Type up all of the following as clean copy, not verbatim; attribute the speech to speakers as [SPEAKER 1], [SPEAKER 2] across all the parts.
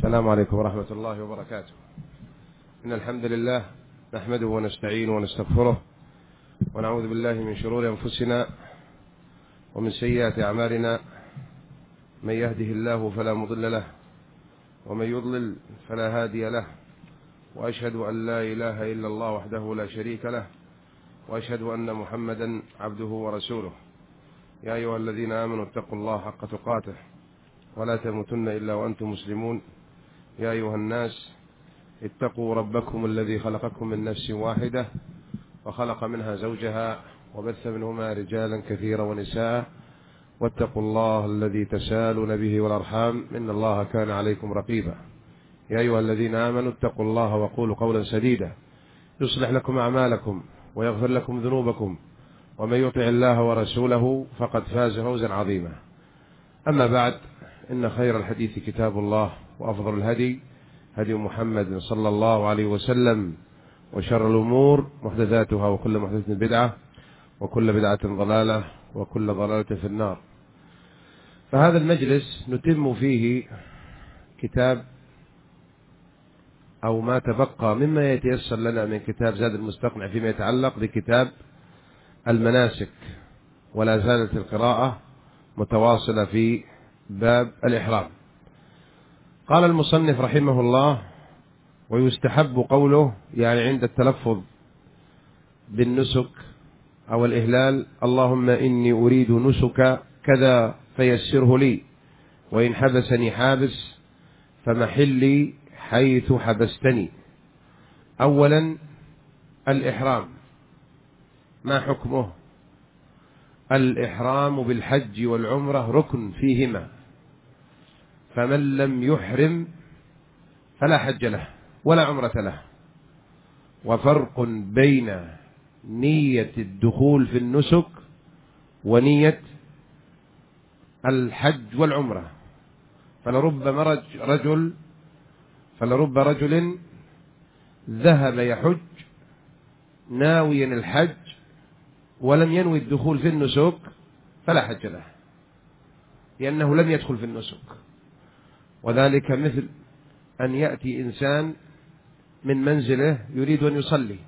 [SPEAKER 1] السلام عليكم ورحمة الله وبركاته. إن الحمد لله نحمده ونستعينه ونستغفره ونعوذ بالله من شرور أنفسنا ومن سيئات أعمالنا. من يهده الله فلا مضل له ومن يضلل فلا هادي له، وأشهد أن لا إله إلا الله وحده لا شريك له، وأشهد أن محمدا عبده ورسوله. يا أيها الذين آمنوا اتقوا الله حق تقاته ولا تموتن إلا وأنتم مسلمون. يا أيها الناس اتقوا ربكم الذي خلقكم من نفس واحدة وخلق منها زوجها وبث منهما رجالا كثيرا ونساء، واتقوا الله الذي تسالون به والأرحام إن الله كان عليكم رقيبا. يا أيها الذين آمنوا اتقوا الله وقولوا قولا سديدا يصلح لكم أعمالكم ويغفر لكم ذنوبكم، ومن يطع الله ورسوله فقد فاز فوزا عظيما. أما بعد، إن خير الحديث كتاب الله، وأفضل الهدي هدي محمد صلى الله عليه وسلم، وشر الأمور محدثاتها، وكل محدثة بدعة، وكل بدعة ضلالة، وكل ضلالة في النار. فهذا المجلس نتم فيه كتاب أو ما تبقى مما يتيسر لنا من كتاب زاد المستقنع فيما يتعلق بكتاب المناسك، ولا زالت القراءة متواصلة في باب الإحرام. قال المصنف رحمه الله: ويستحب قوله، يعني عند التلفظ بالنسك أو الإهلال: اللهم إني أريد نسك كذا فيسره لي، وإن حبسني حابس فمحلي حيث حبستني. أولا، الإحرام ما حكمه؟ الإحرام بالحج والعمرة ركن فيهما، فمن لم يحرم فلا حج له ولا عمرة له. وفرق بين نية الدخول في النسك ونية الحج والعمرة. فلرب رجل ذهب يحج ناويا الحج ولم ينوي الدخول في النسك فلا حج له، لأنه لم يدخل في النسك. وذلك مثل أن يأتي إنسان من منزله يريد أن يصلي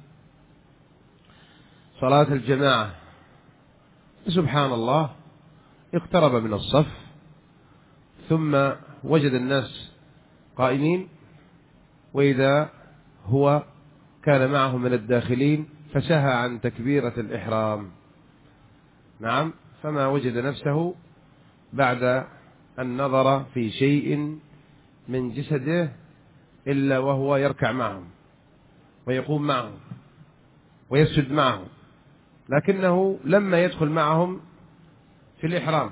[SPEAKER 1] صلاة الجماعة، سبحان الله اقترب من الصف ثم وجد الناس قائمين، وإذا هو كان معه من الداخلين فسهى عن تكبيرة الإحرام. نعم، فما وجد نفسه بعد أن نظر في شيء من جسده إلا وهو يركع معهم ويقوم معهم ويسجد معهم، لكنه لما يدخل معهم في الإحرام.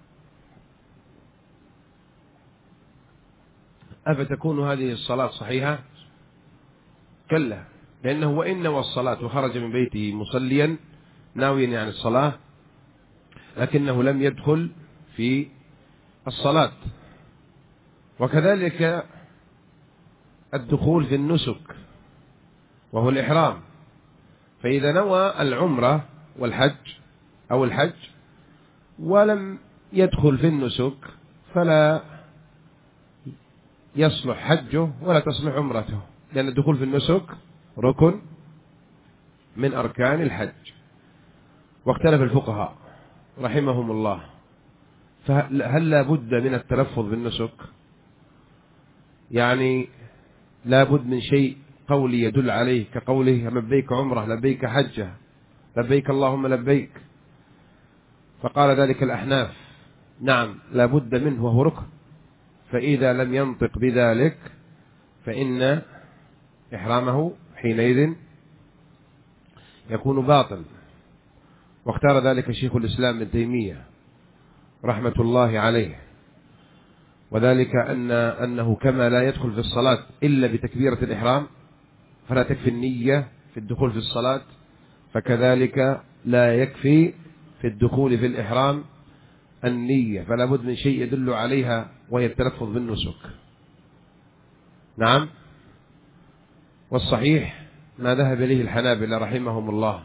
[SPEAKER 1] أفتكون هذه الصلاة صحيحة؟ كلا، لأنه وإن نوى الصلاة وخرج من بيته مصليا ناويا يعني الصلاة، لكنه لم يدخل في الصلاة. وكذلك الدخول في النسك وهو الإحرام، فإذا نوى العمرة والحج أو الحج ولم يدخل في النسك فلا يصلح حجه ولا تصلح عمرته، لأن الدخول في النسك ركن من أركان الحج. واختلف الفقهاء رحمهم الله، فهل لا بد من التلفظ بالنسك؟ يعني لا بد من شيء قولي يدل عليه، كقوله لبيك عمره، لبيك حجة، لبيك اللهم لبيك. فقال ذلك الأحناف: نعم لا بد منه وهو ركن، فإذا لم ينطق بذلك فإن إحرامه حينئذ يكون باطل. واختار ذلك شيخ الإسلام ابن تيمية رحمة الله عليه، وذلك أنه كما لا يدخل في الصلاة إلا بتكبيرة الإحرام فلا تكفي النية في الدخول في الصلاة، فكذلك لا يكفي في الدخول في الإحرام النية، فلا بد من شيء يدل عليها وهي التلفظ بالنسك. نعم، والصحيح ما ذهب إليه الحنابلة رحمهم الله،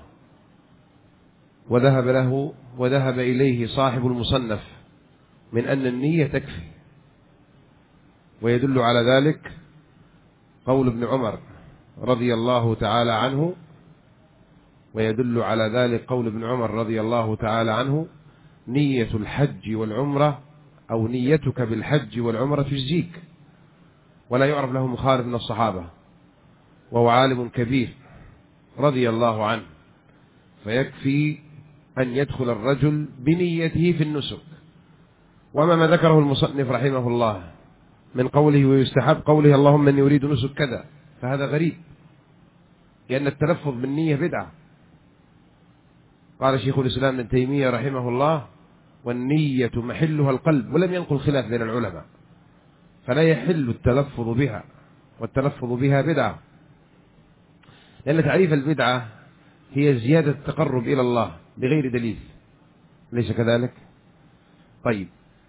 [SPEAKER 1] وذهب إليه صاحب المصنف من أن النية تكفي، ويدل على ذلك قول ابن عمر رضي الله تعالى عنه، ويدل على ذلك قول ابن عمر رضي الله تعالى عنه: نية الحج والعمرة أو نيتك بالحج والعمرة تجزيك. ولا يعرف له مخالف من الصحابة، وهو عالم كبير رضي الله عنه، فيكفي أن يدخل الرجل بنيته في النسك. وما ما ذكره المصنف رحمه الله من قوله ويستحب قوله اللهم إني أريد نسك كذا، فهذا غريب، لأن التلفظ بالنية بدعة. قال شيخ الإسلام ابن تيمية رحمه الله: والنية محلها القلب، ولم ينقل خلاف بين العلماء، فلا يحل التلفظ بها، والتلفظ بها بدعة، لأن تعريف البدعة هي زيادة التقرب إلى الله بغير دليل، ليس كذلك؟ طيب،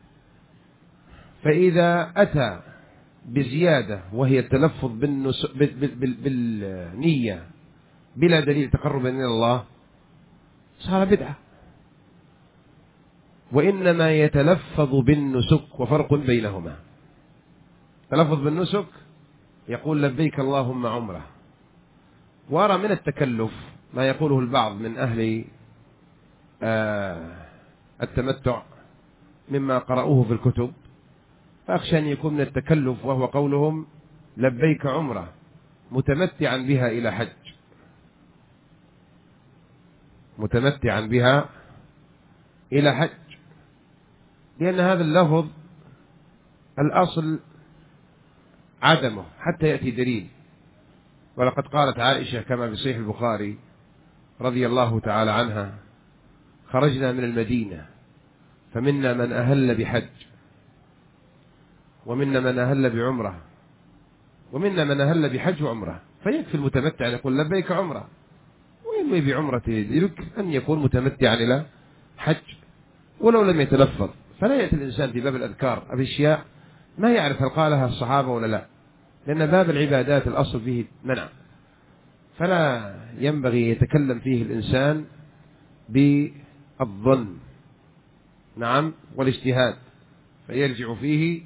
[SPEAKER 1] فإذا أتى بزيادة وهي التلفظ بالنية بلا دليل تقربا إلى الله صار بدعة. وإنما يتلفظ بالنسك، وفرق بينهما. تلفظ بالنسك يقول لبيك اللهم عمره، وأرى من التكلف ما يقوله البعض من أهل التمتع مما قرأوه في الكتب، فأخشى أن يكون من التكلف وهو قولهم لبيك عمره متمتعا بها إلى حج، متمتعا بها إلى حج، لأن هذا اللفظ الأصل عدمه حتى يأتي دليل. ولقد قالت عائشة كما في صحيح البخاري رضي الله تعالى عنها: خرجنا من المدينة فمنا من أهل بحج، ومنا من أهل بعمرة، ومنا من أهل بحج وعمرة. فيكفي المتمتع أن يقول لبيك عمرة، وينوي بعمرة يدرك أن يكون متمتعا إلى حج ولو لم يتلفظ. فلا يأتي الإنسان في باب الأذكار بأشياء ما يعرف هل قالها الصحابة ولا لا، لأن باب العبادات الأصل فيه منع، فلا ينبغي يتكلم فيه الإنسان بالظن، نعم، والاجتهاد، فيرجع فيه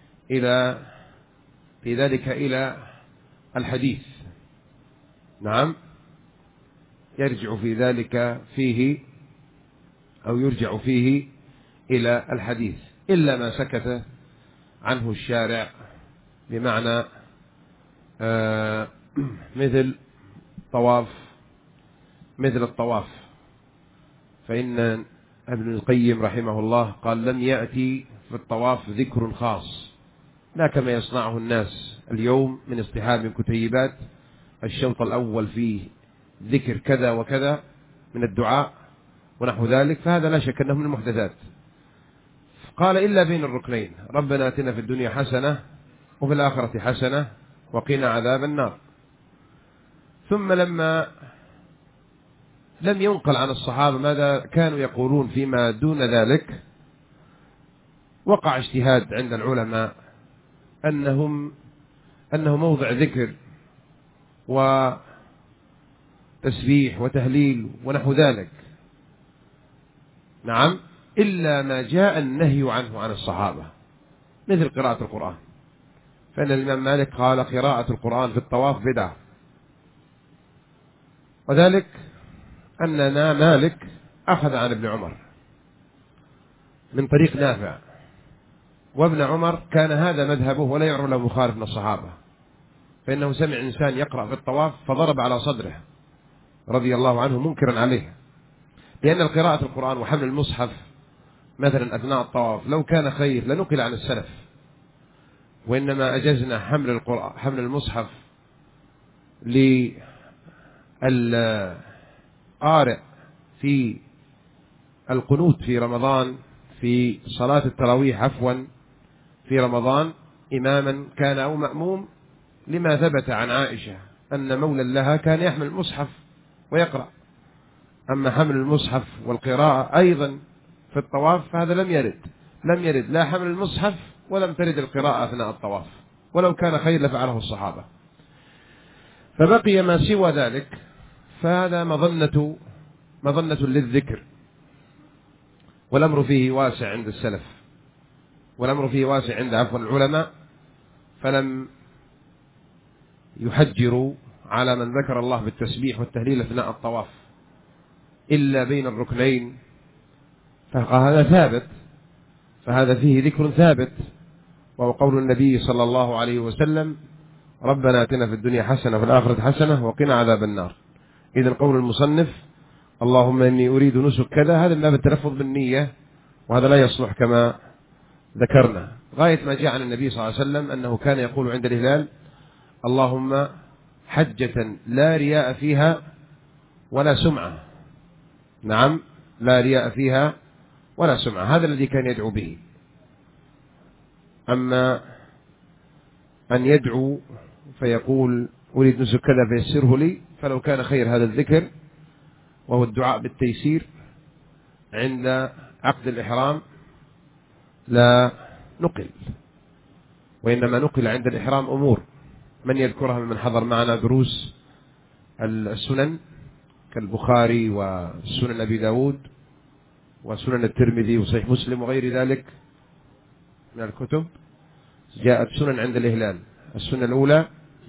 [SPEAKER 1] في ذلك إلى الحديث، نعم، يرجع في ذلك فيه أو يرجع فيه إلى الحديث، إلا ما سكت عنه الشارع، بمعنى مثل الطواف، فإن ابن القيم رحمه الله قال: لم يأتي في الطواف ذكر خاص، لا كما يصنعه الناس اليوم من اصطحاب كتيبات الشوط الأول فيه ذكر كذا وكذا من الدعاء ونحو ذلك، فهذا لا شك أنه من المحدثات. قال: إلا بين الركنين، ربنا آتنا في الدنيا حسنة وفي الآخرة حسنة وقنا عذاب النار. ثم لما لم ينقل عن الصحابة ماذا كانوا يقولون فيما دون ذلك، وقع اجتهاد عند العلماء أنه موضع ذكر وتسبيح وتهليل ونحو ذلك، نعم، إلا ما جاء النهي عنه عن الصحابة، مثل قراءة القرآن، فإن الإمام مالك قال: قراءة القرآن في الطواف بدعة. وذلك أننا مالك أخذ عن ابن عمر من طريق نافع، وابن عمر كان هذا مذهبه ولا يعرف له مخالف من الصحابة، فإنه سمع إنسان يقرأ في الطواف فضرب على صدره رضي الله عنه منكرا عليه، لأن قراءة القرآن وحمل المصحف مثلا أثناء الطواف لو كان خير لنقل عن السلف، وإنما أجزنا حمل المصحف للقارئ في القنوت في رمضان، في صلاة التراويح عفوا في رمضان، إماما كان أو مأموم، لما ثبت عن عائشة أن مولى لها كان يحمل المصحف ويقرأ. أما حمل المصحف والقراءة أيضا في الطواف فهذا لم يرد لا حمل المصحف ولم ترد القراءة أثناء الطواف، ولو كان خير لفعله الصحابة. فبقي ما سوى ذلك فهذا مظنة للذكر، والأمر فيه واسع عند السلف، والأمر فيه واسع عند العلماء، فلم يحجروا على من ذكر الله بالتسبيح والتهليل أثناء الطواف إلا بين الركنين، فهذا ثابت، فهذا فيه ذكر ثابت، وهو قول النبي صلى الله عليه وسلم: ربنا آتنا في الدنيا حسنة وفي الآخرة حسنة وقنا عذاب النار. إذن قول المصنف: اللهم إني أريد نسك كذا، هذا من باب التلفظ بالنية، وهذا لا يصلح كما ذكرنا. غاية ما جاء عن النبي صلى الله عليه وسلم أنه كان يقول عند الهلال: اللهم حجة لا رياء فيها ولا سمعة. نعم، لا رياء فيها ولا سمعة، هذا الذي كان يدعو به. أما أن يدعو فيقول: أريد نسك كذا فيسره لي، فلو كان خير هذا الذكر، وهو الدعاء بالتيسير عند عقد الإحرام، لا نقل، وإنما نقل عند الإحرام أمور من يذكرها ممن حضر معنا دروس السنن كالبخاري وسنن أبي داود وسنن الترمذي وصحيح مسلم وغير ذلك من الكتب. جاءت سنن عند الإهلال. السنة الأولى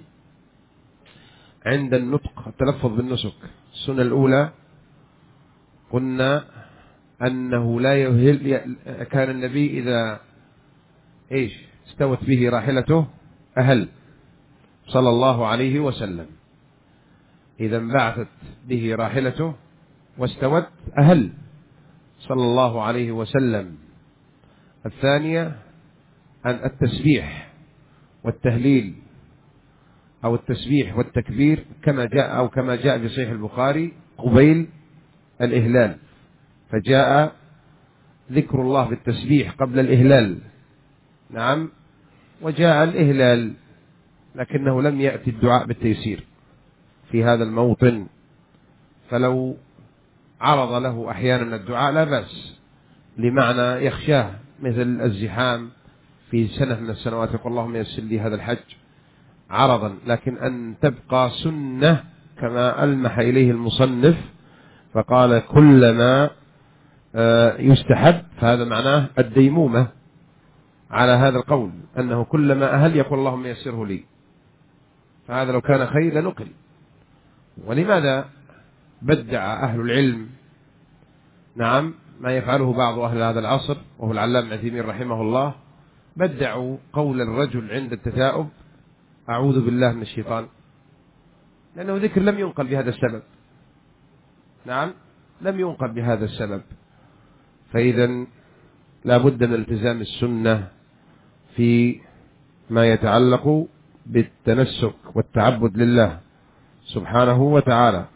[SPEAKER 1] عند النطق، التلفظ بالنسك. السنة الأولى قلنا أنه لا يهل، كان النبي إذا استوت به راحلته أهل صلى الله عليه وسلم، إذا انبعثت به راحلته واستوت أهل صلى الله عليه وسلم. الثانية أن التسبيح والتهليل أو التسبيح والتكبير كما جاء في صحيح البخاري قبيل الإهلال، فجاء ذكر الله بالتسبيح قبل الإهلال. نعم، وجاء الإهلال، لكنه لم يأتي الدعاء بالتيسير في هذا الموطن، فلو عرض له أحيانا الدعاء لا بأس، لمعنى يخشاه مثل الزحام في سنة من السنوات، يقول اللهم يسر لي هذا الحج عرضا، لكن أن تبقى سنة كما ألمح إليه المصنف فقال كلما يستحب، فهذا معناه الديمومة على هذا القول، أنه كلما أهل يقول اللهم يسره لي، فهذا لو كان خير لنقل. ولماذا بدع أهل العلم نعم ما يفعله بعض أهل هذا العصر، وهو العلامة ابن عثيمين رحمه الله، بدعوا قول الرجل عند التثاؤب أعوذ بالله من الشيطان، لأنه ذكر لم ينقل بهذا السبب. نعم، لم ينقل بهذا السبب، فإذا لا بد من التزام السنة في ما يتعلق بالتنسك والتعبد لله سبحانه وتعالى.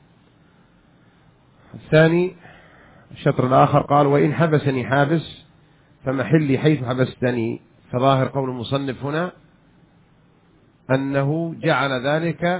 [SPEAKER 1] الثاني الشطر الآخر قال وإن حبسني حابس فمحلي حيث حبستني، فظاهر قول المصنف هنا أنه جعل ذلك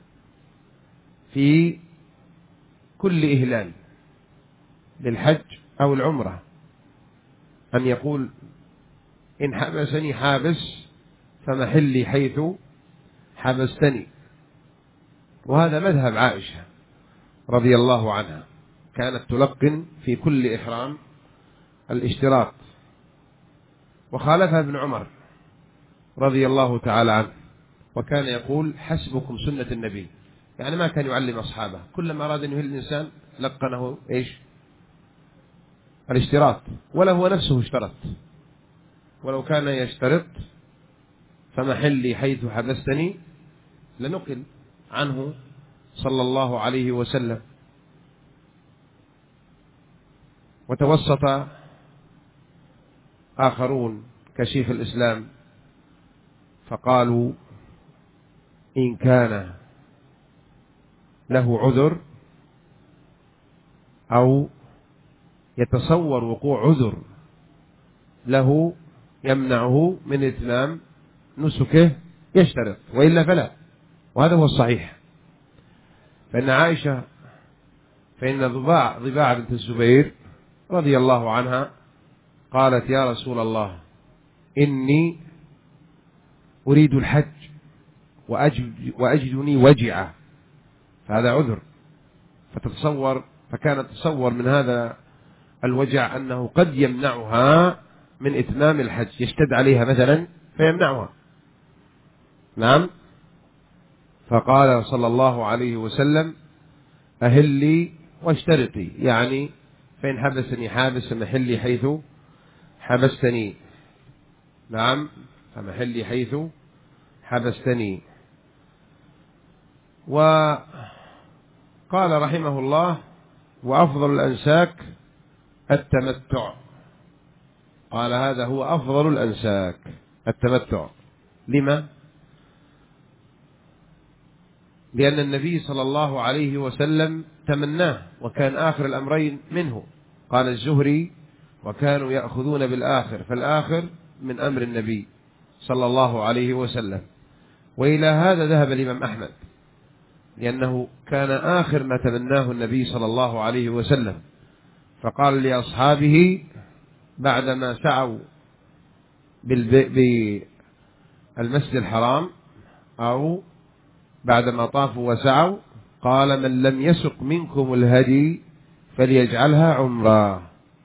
[SPEAKER 1] في كل إهلال للحج أو العمرة، أن يقول إن حبسني حابس فمحلي حيث حبستني. وهذا مذهب عائشة رضي الله عنها، كانت تلقن في كل إحرام الاشتراط، وخالفها ابن عمر رضي الله تعالى عنه، وكان يقول حسبكم سنة النبي، يعني ما كان يعلم أصحابه، كلما أراد أن يهل الإنسان لقنه الاشتراط، ولا هو نفسه اشترط، ولو كان يشترط فمحلي حيث حبستني لنقل عنه صلى الله عليه وسلم. وتوسط آخرون كشيخ الإسلام فقالوا إن كان له عذر أو يتصور وقوع عذر له يمنعه من إتمام نسكه يشترط، وإلا فلا، وهذا هو الصحيح. فإن ضباع بنت الزبير رضي الله عنها قالت يا رسول الله إني أريد الحج وأجدني وجعة، فهذا عذر، فكانت تتصور من هذا الوجع أنه قد يمنعها من إتمام الحج، يشتد عليها مثلا فيمنعها، نعم. فقال صلى الله عليه وسلم أهلي واشترطي، يعني فإن حبسني حابس فمحلي حيث حبستني. نعم، فمحلي حيث حبستني. وقال رحمه الله وأفضل الأنساك التمتع. قال هذا هو أفضل الأنساك التمتع. لما؟ لأن النبي صلى الله عليه وسلم تمناه، وكان آخر الأمرين منه. قال الزهري وكانوا يأخذون بالآخر، فالآخر من أمر النبي صلى الله عليه وسلم. وإلى هذا ذهب الإمام أحمد، لأنه كان آخر ما تمناه النبي صلى الله عليه وسلم. فقال لأصحابه بعدما سعوا بالمسجد الحرام أو بعدما طافوا وسعوا، قال من لم يسق منكم الهدي فليجعلها عمرة.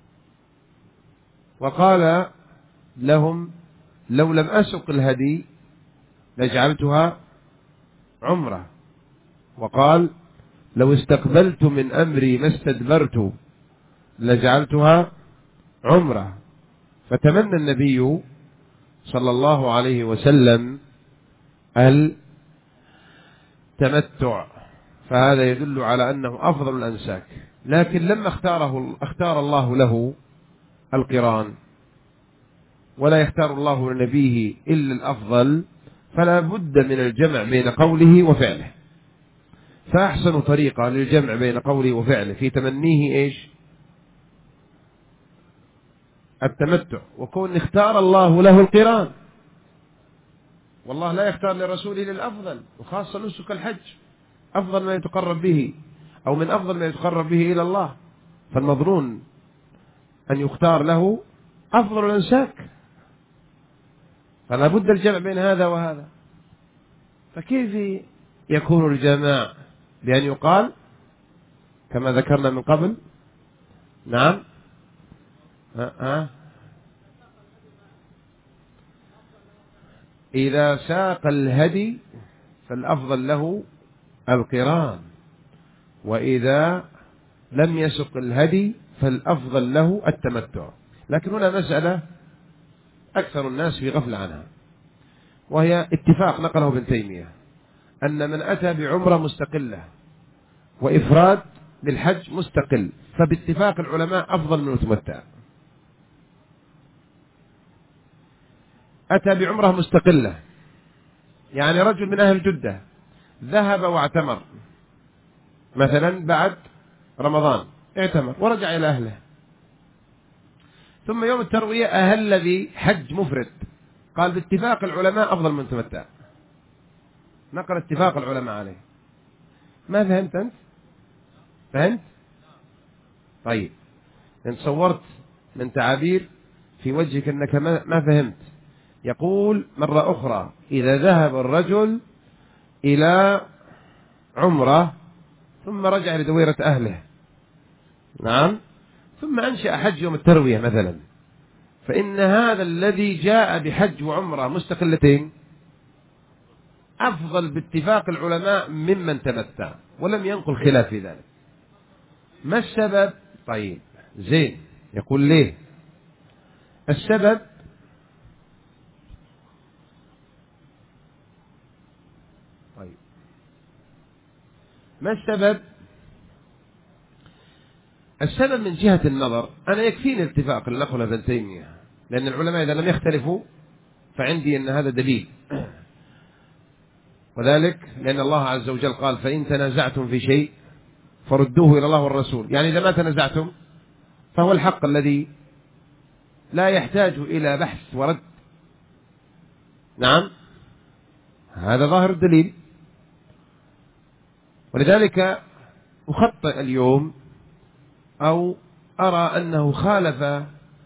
[SPEAKER 1] وقال لهم لو لم أسق الهدي لجعلتها عمرة. وقال لو استقبلت من أمري ما استدبرت لجعلتها عمرة. فتمنى النبي صلى الله عليه وسلم التمتع، فهذا يدل على أنه أفضل الأنساك. لكن لما اختار الله له القران، ولا يختار الله لنبيه إلا الأفضل، فلا بد من الجمع بين قوله وفعله. فأحسن طريقة للجمع بين قوله وفعله في تمنيه إيش؟ التمتع. وكون اختار الله له القران، والله لا يختار لرسوله للأفضل، وخاصة نسك الحج أفضل ما يتقرب به، أو من أفضل ما يتقرب به إلى الله، فالمظنون أن يختار له أفضل الأنساك. فلا بد الجمع بين هذا وهذا. فكيف يكون الجماع بأن يقال كما ذكرنا من قبل؟ نعم. إذا ساق الهدي فالأفضل له القران، وإذا لم يسق الهدي فالأفضل له التمتع. لكن هنا مسألة أكثر الناس في غفلة عنها، وهي اتفاق نقله ابن تيمية أن من أتى بعمرة مستقلة وإفراد للحج مستقل، فباتفاق العلماء أفضل من المتمتع. أتى بعمرة مستقلة، يعني رجل من أهل جدة ذهب واعتمر مثلا بعد رمضان، اعتمر ورجع إلى أهله، ثم يوم التروية أهل بحج مفرد، قال باتفاق العلماء أفضل من تمتع. نقل اتفاق العلماء عليه. ما فهمت أنت؟ فهمت؟ طيب، إن صورت من تعابير في وجهك أنك ما فهمت. يقول مرة أخرى إذا ذهب الرجل إلى عمرة ثم رجع لدويرة أهله، نعم، ثم أنشأ حج يوم التروية مثلا، فإن هذا الذي جاء بحج وعمرة مستقلتين أفضل باتفاق العلماء ممن تمتع، ولم ينقل خلاف في ذلك. ما السبب؟ طيب زين، يقول ليه السبب؟ طيب ما السبب؟ السبب من جهة النظر أنا يكفيني الاتفاق اللي نقله ابن تيمية، لأن العلماء إذا لم يختلفوا فعندي أن هذا دليل، وذلك لأن الله عز وجل قال فإن تنازعتم في شيء فردوه إلى الله والرسول. يعني إذا ما تنازعتم فهو الحق الذي لا يحتاج إلى بحث ورد. نعم، هذا ظاهر الدليل. ولذلك أخطئ اليوم أو أرى أنه خالف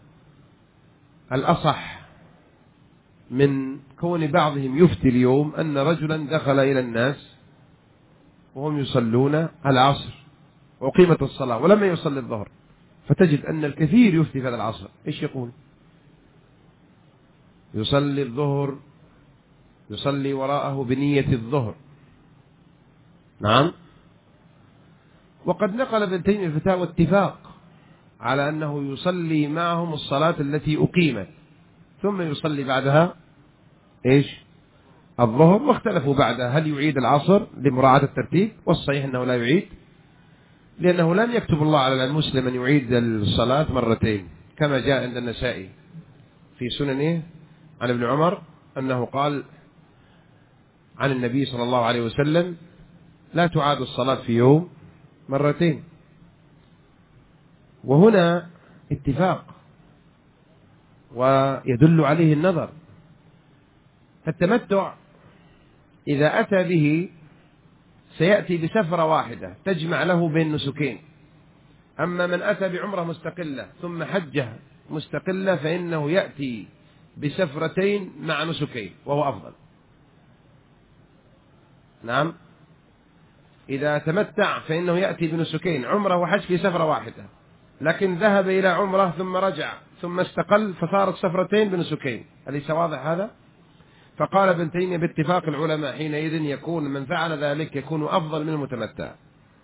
[SPEAKER 1] الأصح من كون بعضهم يفتي اليوم أن رجلا دخل إلى الناس وهم يصلون العصر وقيمة الصلاة ولما يصلي الظهر، فتجد أن الكثير يفتي في هذا العصر. إيش يقول؟ يصلي الظهر يصلي وراءه بنية الظهر. نعم. وقد نقل ابن تيمية الفتاوى اتفاق على أنه يصلي معهم الصلاة التي أقيمت ثم يصلي بعدها إيش؟ الظهر. واختلفوا بعدها هل يعيد العصر لمراعاة الترتيب، والصحيح أنه لا يعيد، لأنه لم يكتب الله على المسلم أن يعيد الصلاة مرتين، كما جاء عند النسائي في سننه عن ابن عمر أنه قال عن النبي صلى الله عليه وسلم: لا تعاد الصلاة في يوم مرتين. وهنا اتفاق ويدل عليه النظر. فالتمتع إذا أتى به سيأتي بسفرة واحدة تجمع له بين نسكين. أما من أتى بعمرة مستقلة ثم حجة مستقلة فإنه يأتي بسفرتين مع نسكين وهو أفضل. نعم. إذا تمتع فإنه يأتي بنسكين، عمرة وحج في سفرة واحدة، لكن ذهب إلى عمرة ثم رجع ثم استقل فصارت سفرتين بنسكين. أليس واضح هذا؟ فقال ابن تيمية باتفاق العلماء حينئذ يكون من فعل ذلك يكون أفضل من المتمتع.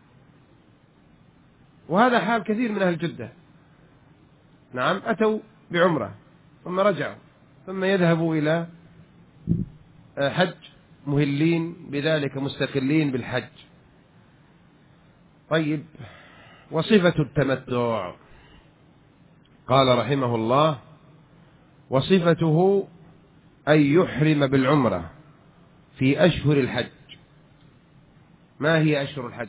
[SPEAKER 1] وهذا حال كثير من أهل جدة. نعم. أتوا بعمرة ثم رجعوا ثم يذهبوا إلى حج مهلين بذلك مستقلين بالحج. طيب، وصفة التمتع قال رحمه الله: وصفته أن يحرم بالعمرة في أشهر الحج. ما هي أشهر الحج؟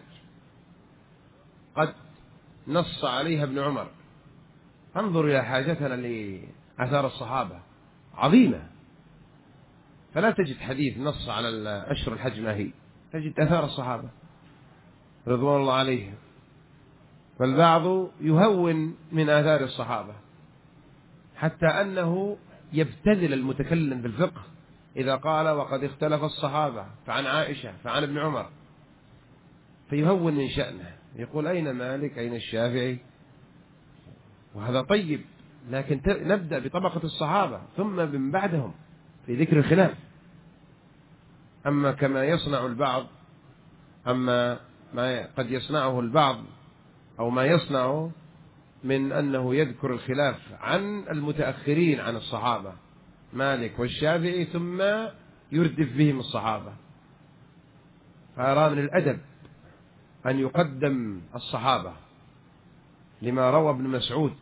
[SPEAKER 1] قد نص عليها ابن عمر. انظر إلى حاجتنا لآثار الصحابة عظيمة، فلا تجد حديث نص على أشهر الحج ما هي، تجد آثار الصحابة رضوان الله عليهم. فالبعض يهون من آثار الصحابة حتى أنه يبتذل المتكلم بالفقه إذا قال وقد اختلف الصحابة فعن عائشة فعن ابن عمر، فيهون من شأنه، يقول أين مالك أين الشافعي، وهذا طيب، لكن نبدأ بطبقة الصحابة ثم من بعدهم في ذكر الخلاف. أما كما يصنع البعض، أما ما قد يصنعه البعض أو ما يصنعه من أنه يذكر الخلاف عن المتأخرين عن الصحابة مالك والشافعي ثم يردف بهم الصحابة، فأرى من الأدب أن يقدم الصحابة لما روى ابن مسعود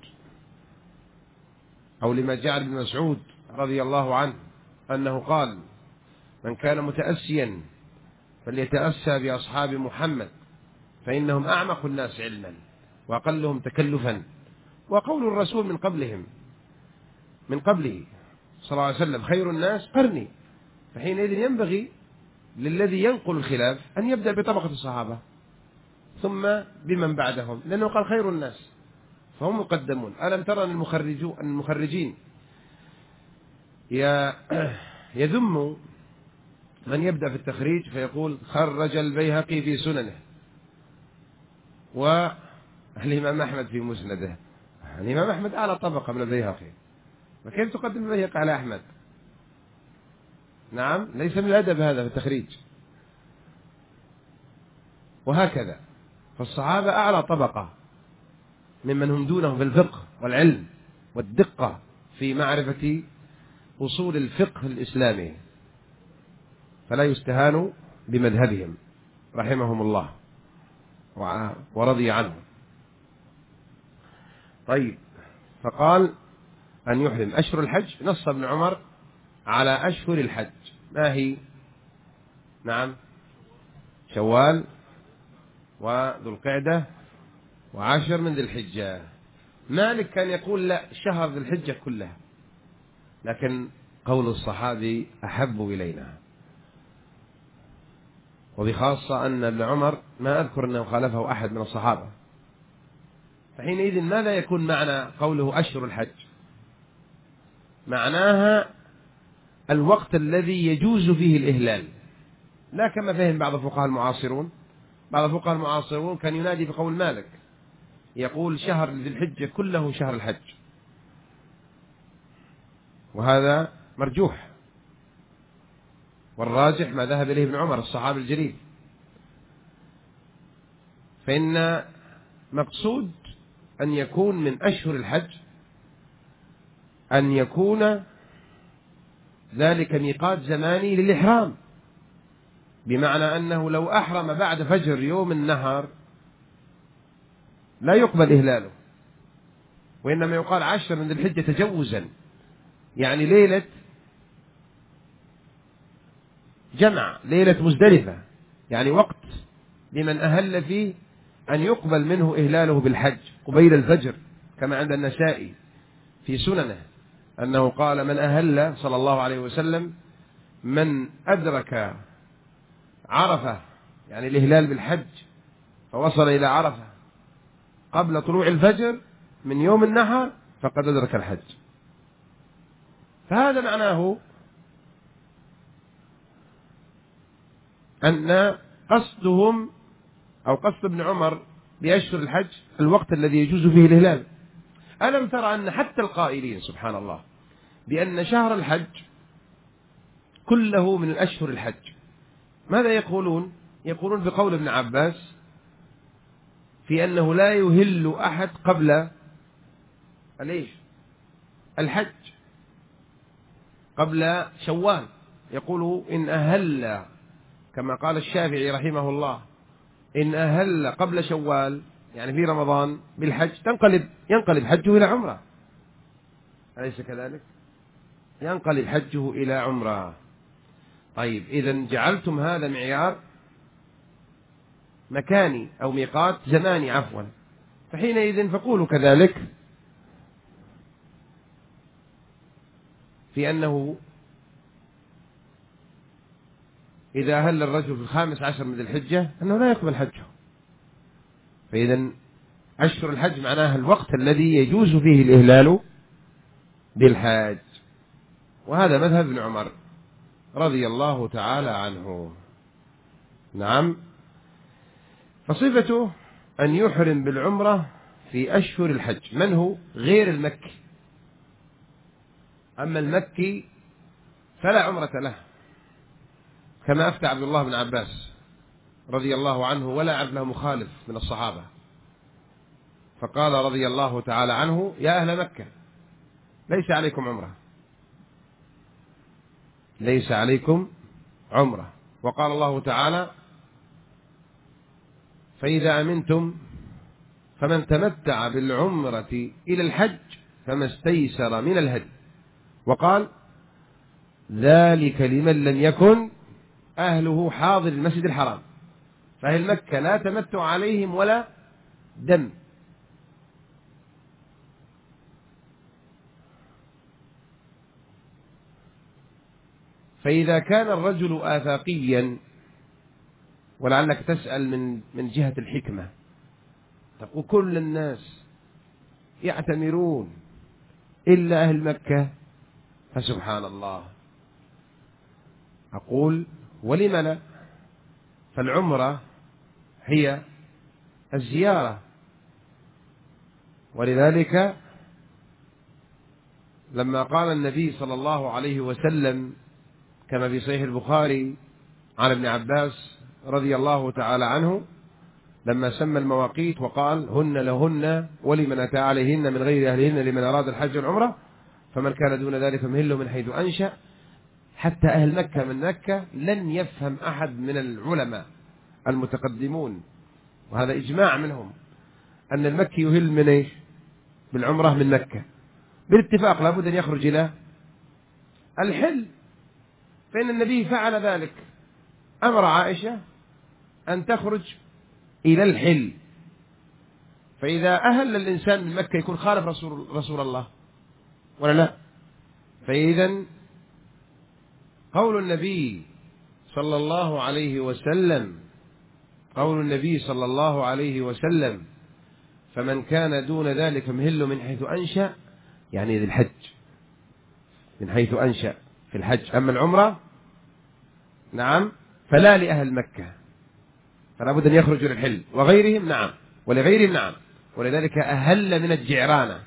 [SPEAKER 1] أو لما جعل ابن مسعود رضي الله عنه أنه قال: من كان متأسيا فليتأسى بأصحاب محمد فإنهم أعمق الناس علما وأقلهم تكلفا. وقول الرسول من قبله صلى الله عليه وسلم: خير الناس قرني. فحينئذ ينبغي للذي ينقل الخلاف أن يبدأ بطبقة الصحابة ثم بمن بعدهم، لأنه قال خير الناس فهم مقدمون. ألم ترى أن المخرجين يذم من يبدأ في التخريج فيقول خرج البيهقي في سننه والإمام أحمد في مسنده. الإمام أحمد أعلى طبقة من البيهقي، فكيف تقدم البيهقي على أحمد؟ نعم، ليس من الأدب هذا في التخريج. وهكذا فالصحابة أعلى طبقة ممن هم دونهم في الفقه والعلم والدقة في معرفة أصول الفقه الإسلامي، فلا يستهان بمذهبهم رحمهم الله ورضي عنهم. طيب، فقال أن يحرم أشهر الحج. نص ابن عمر على أشهر الحج. ما هي؟ نعم، شوال وذو القعدة وعشر من ذي الحجة. مالك كان يقول لا، شهر ذي الحجة كلها، لكن قول الصحابي أحب إلينا، وبخاصة أن ابن عمر ما أذكر أنه خالفه أحد من الصحابة. فحينئذ ماذا يكون معنى قوله أشهر الحج؟ معناها الوقت الذي يجوز فيه الإهلال، لا كما فهم بعض الفقهاء المعاصرون. بعض الفقهاء المعاصرون كان ينادي بقول مالك، يقول شهر ذي الحجة كله شهر الحج، وهذا مرجوح. والراجح ما ذهب إليه ابن عمر الصحابي الجليل. فإن مقصود أن يكون من أشهر الحج أن يكون ذلك ميقات زماني للإحرام، بمعنى أنه لو أحرم بعد فجر يوم النهر لا يقبل إهلاله، وإنما يقال 10 من ذي الحجة تجوزا، يعني ليلة جمع، ليلة مزدلفة، يعني وقت لمن أهل فيه أن يقبل منه إهلاله بالحج قبيل الفجر، كما عند النسائي في سننه أنه قال من أهل صلى الله عليه وسلم من أدرك عرفة، يعني الإهلال بالحج، فوصل إلى عرفة قبل طلوع الفجر من يوم النحر فقد أدرك الحج. فهذا معناه أن قصدهم أو قصد ابن عمر بأشهر الحج الوقت الذي يجوز فيه الهلال. ألم ترى أن حتى القائلين سبحان الله بأن شهر الحج كله من الأشهر الحج ماذا يقولون؟ يقولون بقول ابن عباس في أنه لا يهل أحد قبل الحج، قبل شوال. يقول إن أهل، كما قال الشافعي رحمه الله، إن أهل قبل شوال يعني في رمضان بالحج ينقلب حجه إلى عمرة، أليس كذلك؟ ينقلب حجه إلى عمرة. طيب إذن جعلتم هذا معيار مكاني أو ميقات زماني عفوا، فحينئذ فقولوا كذلك في أنه إذا أهل الرجل في 15 من ذي الحجة أنه لا يقبل حجه. فإذا أشهر الحج معناها الوقت الذي يجوز فيه الإهلال بالحج، وهذا مذهب ابن عمر رضي الله تعالى عنه. نعم. فصفته أن يحرم بالعمرة في أشهر الحج من هو غير المكي، أما المكي فلا عمرة له، كما أفتى عبد الله بن عباس رضي الله عنه ولا عبد له مخالف من الصحابة، فقال رضي الله تعالى عنه يا أهل مكة ليس عليكم عمرة، ليس عليكم عمرة. وقال الله تعالى فإذا أمنتم فمن تمتع بالعمرة إلى الحج فما استيسر من الهدي، وقال ذلك لمن لم يكن أهله حاضر المسجد الحرام، فأهل مكة لا تمتع عليهم ولا دم. فإذا كان الرجل آفاقيا، ولعلك تسأل من جهة الحكمة، تقول كل الناس يعتمرون إلا أهل مكة، فسبحان الله. أقول ولم لا؟ فالعمرة هي الزيارة، ولذلك لما قال النبي صلى الله عليه وسلم كما في صحيح البخاري عن ابن عباس رضي الله تعالى عنه لما سمى المواقيت وقال هن لهن ولمن أتى عليهن من غير أهلهن لمن أراد الحج والعمرة، فمن كان دون ذلك فمهله من حيث أنشأ. حتى أهل مكة من مكة لن يفهم أحد من العلماء المتقدمون، وهذا إجماع منهم، أن المكي يهل من إيش؟ بالعمرة من مكة بالاتفاق، لابد أن يخرج إلى الحل، فإن النبي فعل ذلك، أمر عائشة أن تخرج إلى الحل. فإذا أهل الإنسان من مكة يكون خالف رسول الله ولا لا؟ فإذا قول النبي صلى الله عليه وسلم، قول النبي صلى الله عليه وسلم فمن كان دون ذلك مهل من حيث أنشأ، يعني ذي الحج من حيث أنشأ في الحج. أما العمرة نعم فلا لأهل مكة، فلا بد أن يخرجوا للحل، وغيرهم نعم ولغيرهم نعم. ولذلك أهل من الجعرانة،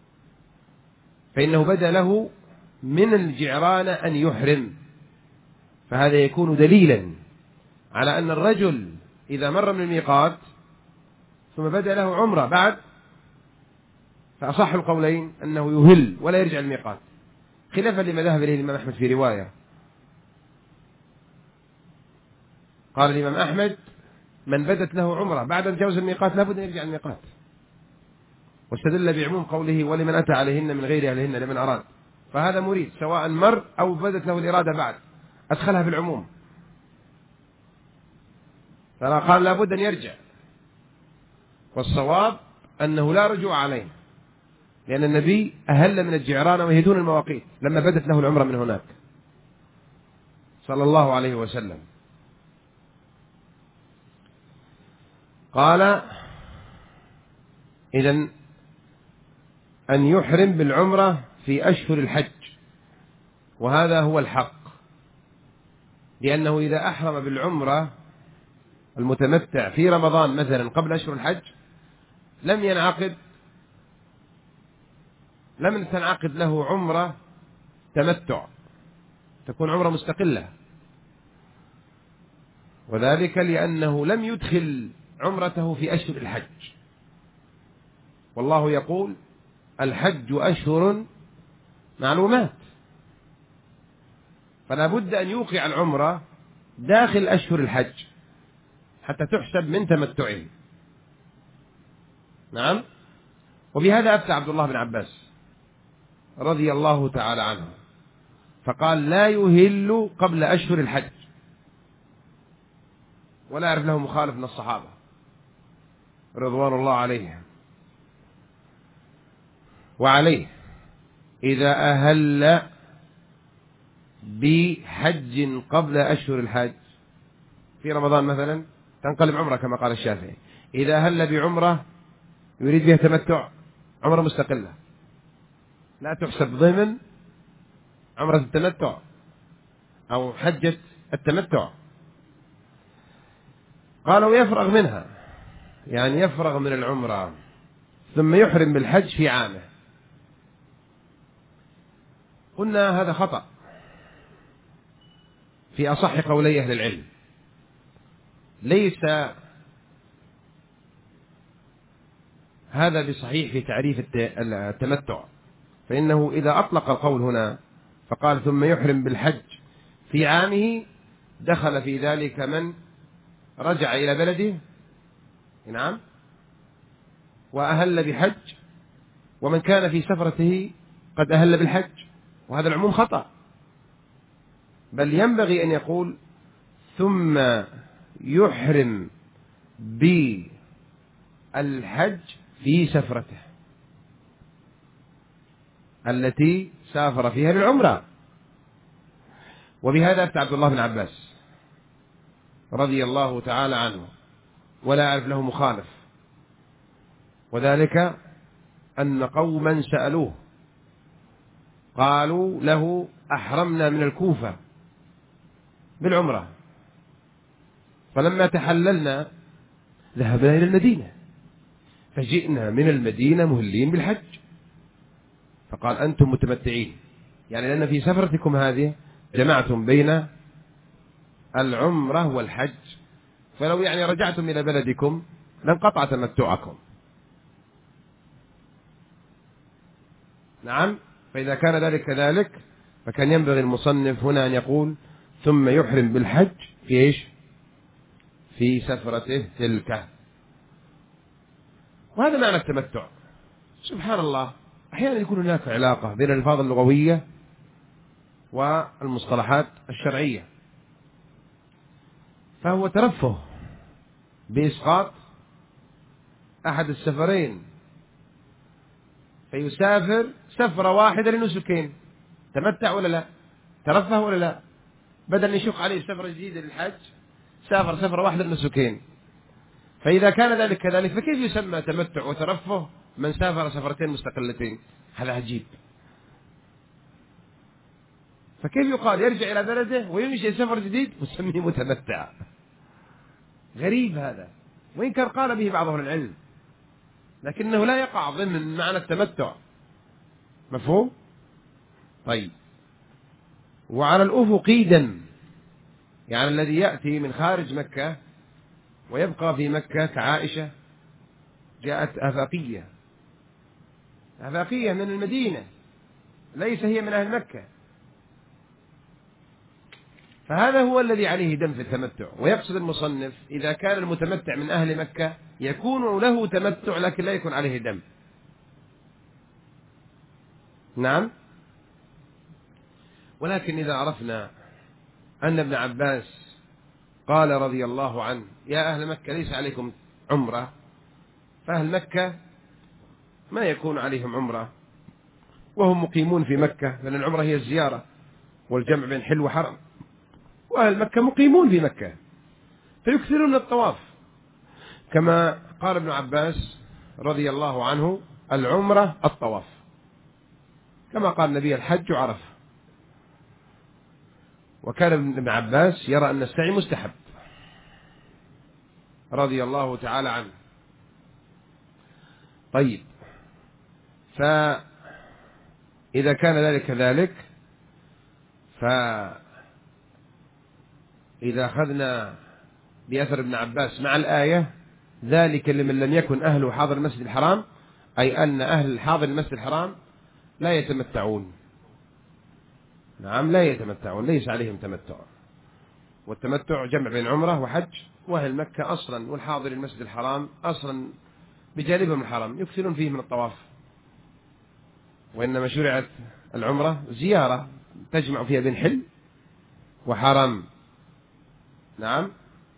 [SPEAKER 1] فإنه بدا له من الجعرانة أن يحرم، فهذا يكون دليلا على أن الرجل إذا مر من الميقات ثم بدأ له عمرة بعد، فأصح القولين أنه يهل ولا يرجع الميقات، خلافا لما ذهب إليه الإمام أحمد في رواية. قال الإمام أحمد: من بدت له عمرة بعد أن جاوز الميقات لابد أن يرجع الميقات، واستدل بعموم قوله: ولمن أتى عليهن من غير أهلهن لمن أراد. فهذا مريد سواء مر أو بدت له الإرادة بعد، أدخلها في العموم، فقال لابد أن يرجع. والصواب أنه لا رجوع عليه، لأن النبي أهل من الجعرانة وهي دون المواقيت لما بدت له العمرة من هناك صلى الله عليه وسلم. قال: إذن أن يحرم بالعمرة في أشهر الحج، وهذا هو الحق، لأنه إذا أحرم بالعمرة المتمتع في رمضان مثلا قبل أشهر الحج لم تنعقد له عمرة تمتع، تكون عمرة مستقلة، وذلك لأنه لم يدخل عمرته في أشهر الحج. والله يقول: الحج أشهر معلومات، فلا بد أن يوقع العمرة داخل أشهر الحج حتى تحسب من تمتعه. نعم. وبهذا أفتى عبد الله بن عباس رضي الله تعالى عنه، فقال: لا يهل قبل أشهر الحج، ولا يعرف له مخالف من الصحابة رضوان الله عليهم. وعليه إذا أهل بحج قبل أشهر الحج في رمضان مثلا تنقلب عمرة كما قال الشافعي. إذا أهل بعمرة يريد بها تمتع، عمرة مستقلة لا تحسب ضمن عمرة التمتع أو حجة التمتع. قالوا: يفرغ منها، يعني يفرغ من العمرة ثم يحرم بالحج في عامه. قلنا هذا خطأ في أصح قولي أهل العلم، ليس هذا بصحيح في تعريف التمتع، فإنه إذا أطلق القول هنا فقال ثم يحرم بالحج في عامه دخل في ذلك من رجع إلى بلده، نعم، وأهل بحج، ومن كان في سفرته قد أهل بالحج، وهذا العموم خطأ، بل ينبغي أن يقول ثم يحرم بالحج في سفرته التي سافر فيها للعمرة. وبهذا أفتى عبد الله بن عباس رضي الله تعالى عنه، ولا أعرف له مخالف، وذلك أن قوما سألوه قالوا له: أحرمنا من الكوفة بالعمرة، فلما تحللنا ذهبنا إلى المدينة فجئنا من المدينة مهلين بالحج. فقال: أنتم متمتعين، يعني لأن في سفرتكم هذه جمعتم بين العمرة والحج، فلو يعني رجعتم إلى بلدكم لانقطع تمتعكم. نعم. فإذا كان ذلك كذلك فكان ينبغي المصنف هنا أن يقول ثم يحرم بالحج في إيش؟ في سفرته تلك. وهذا معنى التمتع. سبحان الله، أحيانا يكون هناك علاقة بين الألفاظ اللغوية والمصطلحات الشرعية، فهو ترفه بإسقاط أحد السفرين فيسافر سفرة واحدة لنسكين، تمتع ولا لا؟ ترفه ولا لا؟ بدل يشق عليه سفرة جديدة للحج سافر سفرة واحدة لنسكين. فإذا كان ذلك كذلك فكيف يسمى تمتع وترفه من سافر سفرتين مستقلتين؟ هذا عجيب. فكيف يقال يرجع إلى بلده ويمشي سفر جديد ويسميه متمتع؟ غريب هذا، وإن كان قال به بعض أهل العلم، لكنه لا يقع ضمن معنى التمتع. مفهوم؟ طيب. وعلى الأفق قيدا يعني الذي يأتي من خارج مكة ويبقى في مكة كعائشة جاءت آفاقية من المدينة، ليس هي من أهل مكة، فهذا هو الذي عليه دم في التمتع. ويقصد المصنف إذا كان المتمتع من أهل مكة يكون له تمتع لكن لا يكون عليه دم. نعم. ولكن إذا عرفنا أن ابن عباس قال رضي الله عنه يا أهل مكة ليس عليكم عمرة، فأهل مكة ما يكون عليهم عمرة وهم مقيمون في مكة، لأن العمرة هي الزيارة والجمع بين حل وحرم، وأهل مكة مقيمون في مكة فيكثرون الطواف، كما قال ابن عباس رضي الله عنه العمرة الطواف، كما قال النبي الحج عرفة. وكان ابن عباس يرى أن السعي مستحب رضي الله تعالى عنه. طيب، فإذا كان ذلك كذلك، فإذا أخذنا بأثر ابن عباس مع الآية ذلك لمن لم يكن أهله حاضر المسجد الحرام، أي أن أهل حاضر المسجد الحرام لا يتمتعون. نعم، لا يتمتعون، ليس عليهم تمتع، والتمتع جمع بين عمرة وحج، وأهل مكة أصلا والحاضر المسجد الحرام أصلا بجانبهم الحرم يكثرون فيه من الطواف، وإنما شرعت العمرة زيارة تجمع فيها بين حل وحرم. نعم.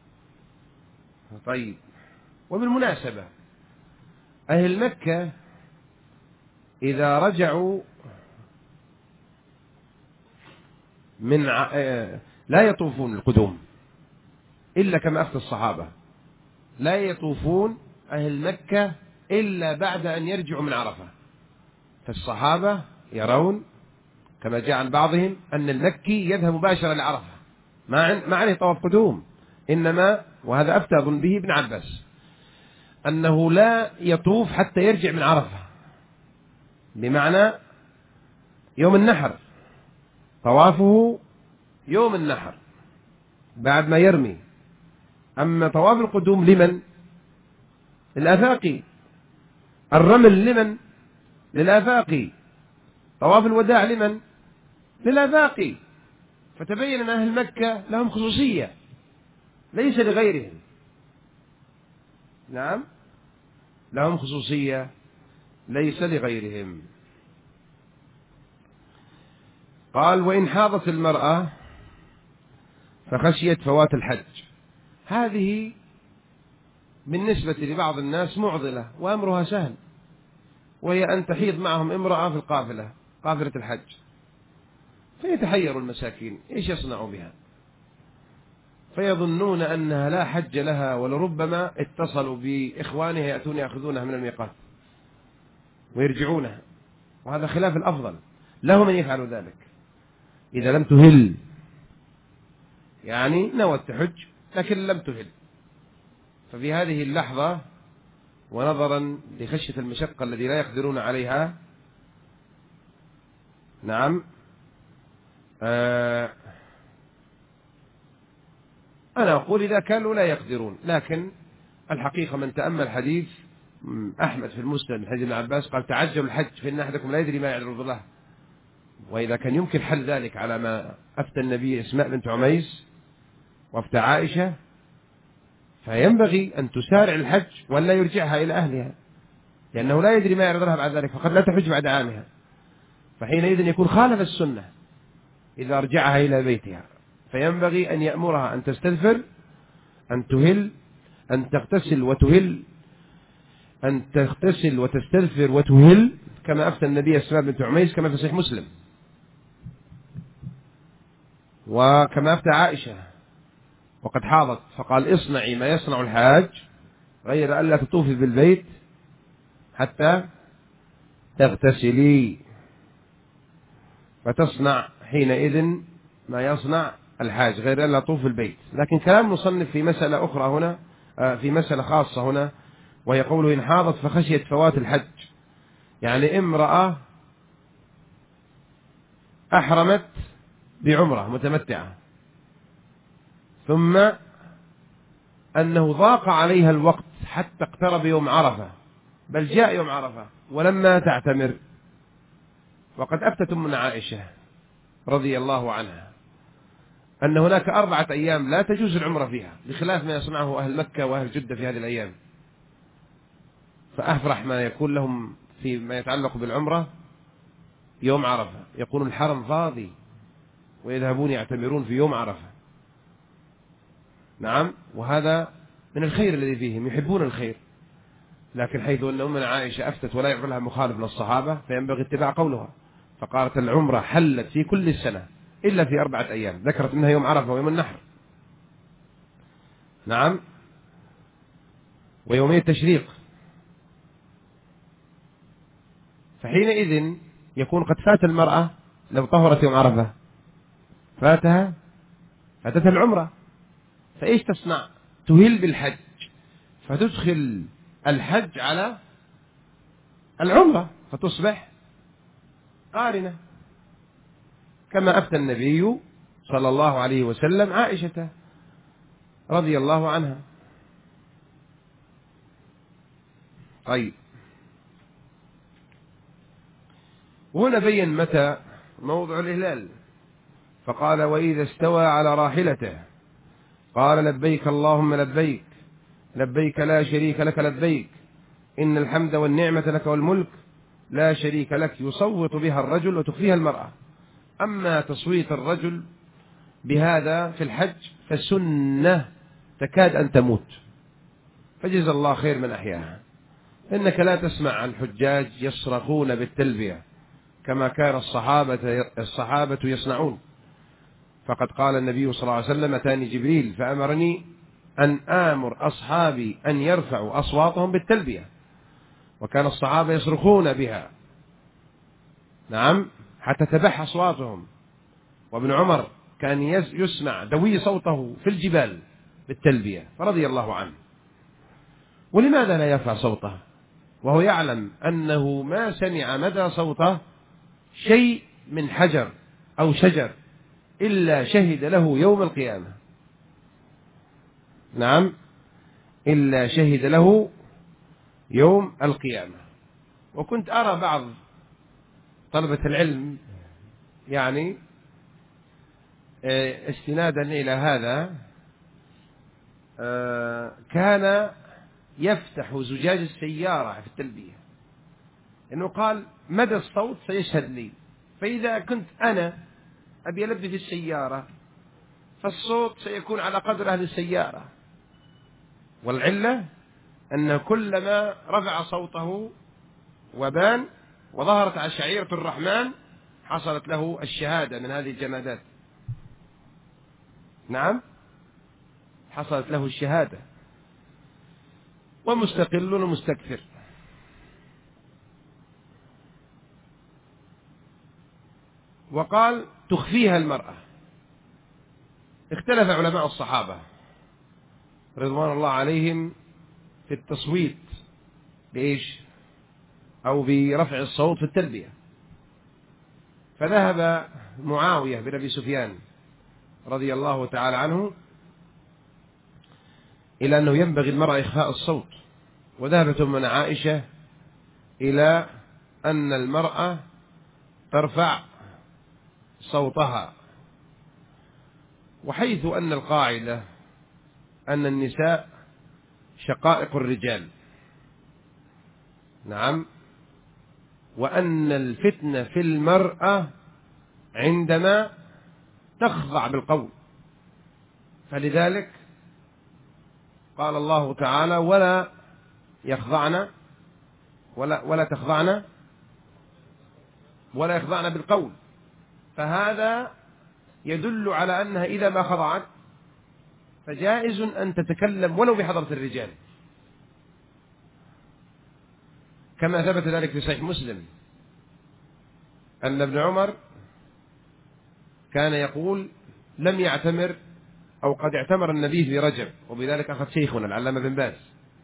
[SPEAKER 1] طيب، وبالمناسبة أهل مكة إذا رجعوا من لا يطوفون القدوم إلا كما أفتى الصحابة، لا يطوفون أهل مكة إلا بعد أن يرجعوا من عرفة. فالصحابة يرون كما جاء عن بعضهم أن المكي يذهب مباشرة لعرفة ما عليه طواف قدوم، إنما وهذا أفتى أظن به ابن عباس أنه لا يطوف حتى يرجع من عرفة، بمعنى يوم النحر، طوافه يوم النحر بعد ما يرمي. أما طواف القدوم لمن؟ للآفاقي. الرمل لمن؟ للآفاقي. طواف الوداع لمن؟ للآفاقي. فتبين أن أهل مكة لهم خصوصية ليس لغيرهم. نعم، لهم خصوصية ليس لغيرهم. قال وإن حاضت المرأة فخشيت فوات الحج، هذه بالنسبة لبعض الناس معضلة وأمرها سهل، وهي أن تحيض معهم امرأة في القافلة، قافلة الحج، فيتحير المساكين إيش يصنعوا بها، فيظنون أنها لا حج لها، ولربما اتصلوا بإخوانها يأتون يأخذونها من الميقات ويرجعونها، وهذا خلاف الأفضل. له من يفعل ذلك إذا لم تهل، يعني نوت تحج لكن لم تهل، ففي هذه اللحظة ونظرا لخشية المشقة الذي لا يقدرون عليها، نعم، أنا أقول إذا كانوا لا يقدرون، لكن الحقيقة من تأمل حديث أحمد في المسند من حديث ابن عباس قال تعجلوا الحج فإن أحدكم لا يدري ما يعرض له. وإذا كان يمكن حل ذلك على ما أفتى النبي أسماء بنت عميس وأفتى عائشة، فينبغي أن تسارع الحج ولا يرجعها إلى أهلها، لأنه لا يدري ما يعرض لها بعد ذلك، فقد لا تحج بعد عامها، فحينئذ يكون خالف السنة إذا أرجعها إلى بيتها. فينبغي أن يأمرها أن تستغفر، أن تهل، أن تغتسل وتهل، أن تغتسل وتستغفر وتهل، كما أفتى النبي أسماء بنت عميس كما في صحيح مسلم، وكما أفتى عائشة وقد حاضت فقال اصنعي ما يصنع الحاج غير ألا تطوفي بالبيت حتى تغتسلي، فتصنع حينئذ ما يصنع الحاج غير ألا تطوف بالبيت. لكن كلام مصنف في مسألة أخرى هنا، في مسألة خاصة هنا، وهي قوله إن حاضت فخشيت فوات الحج، يعني امرأة أحرمت بعمرة متمتعة ثم أنه ضاق عليها الوقت حتى اقترب يوم عرفة، بل جاء يوم عرفة ولما تعتمر. وقد أفتت من عائشة رضي الله عنها أن هناك 4 أيام لا تجوز العمرة فيها، بخلاف ما يصنعه أهل مكة وأهل جدة في هذه الأيام. فأفرح ما يكون لهم فيما يتعلق بالعمرة يوم عرفة، يكون الحرم فاضي ويذهبون يعتمرون في يوم عرفة. نعم، وهذا من الخير الذي فيهم، يحبون الخير. لكن حيث أن أمنا عائشة أفتت ولا يعقلها مخالف من الصحابة فينبغي اتباع قولها، فقالت العمرة حلت في كل السنة إلا في 4 أيام، ذكرت منها يوم عرفة ويوم النحر. نعم، ويومي التشريق. فحينئذ يكون قد فات المرأة لو طهرت يوم عرفة، فاتتها العمرة، فإيش تصنع؟ تهل بالحج، فتدخل الحج على العمرة فتصبح قارنة، كما أفتى النبي صلى الله عليه وسلم عائشة رضي الله عنها. طيب، وهنا بين متى موضع الإهلال، فقال وإذا استوى على راحلته قال لبيك اللهم لبيك، لبيك لا شريك لك لبيك، إن الحمد والنعمة لك والملك لا شريك لك، يصوت بها الرجل وتخفيها المرأة. أما تصويت الرجل بهذا في الحج فسنة تكاد أن تموت، فجزا الله خير من أحياها. إنك لا تسمع الحجاج يصرخون بالتلبية كما كان الصحابة يصنعون. فقد قال النبي صلى الله عليه وسلم أتاني جبريل فأمرني أن آمر أصحابي أن يرفعوا أصواتهم بالتلبية، وكان الصحابة يصرخون بها، نعم، حتى تبح أصواتهم. وابن عمر كان يسمع دوي صوته في الجبال بالتلبية فرضي الله عنه. ولماذا لا يرفع صوته وهو يعلم أنه ما سمع مدى صوته شيء من حجر أو شجر إلا شهد له يوم القيامة؟ نعم، إلا شهد له يوم القيامة. وكنت أرى بعض طلبة العلم يعني استنادا إلى هذا كان يفتح زجاج السيارة في التلبية، إنه قال مدى الصوت سيشهد لي، فإذا كنت أنا أبي ألبي في السيارة فالصوت سيكون على قدر أهل السيارة. والعلة أن كلما رفع صوته وبان وظهرت عشعيرة الرحمن حصلت له الشهادة من هذه الجمادات. نعم، حصلت له الشهادة. ومستقل ومستكثر. وقال تخفيها المرأة. اختلف علماء الصحابة رضوان الله عليهم في التصويت بإيش أو برفع الصوت في التلبية. فذهب معاوية بن أبي سفيان رضي الله تعالى عنه إلى أنه ينبغي المرأة إخفاء الصوت، وذهبت من عائشة إلى أن المرأة ترفع صوتها. وحيث أن القاعدة أن النساء شقائق الرجال، نعم، وأن الفتنة في المرأة عندما تخضع بالقول، فلذلك قال الله تعالى ولا يخضعن ولا تخضعن ولا يخضعن بالقول. فهذا يدل على أنها إذا ما خضعت فجائز أن تتكلم ولو بحضرة الرجال، كما ثبت ذلك في صحيح مسلم أن ابن عمر كان يقول لم يعتمر أو قد اعتمر النبي في رجب، وبذلك أخذ شيخنا العلامة بن باز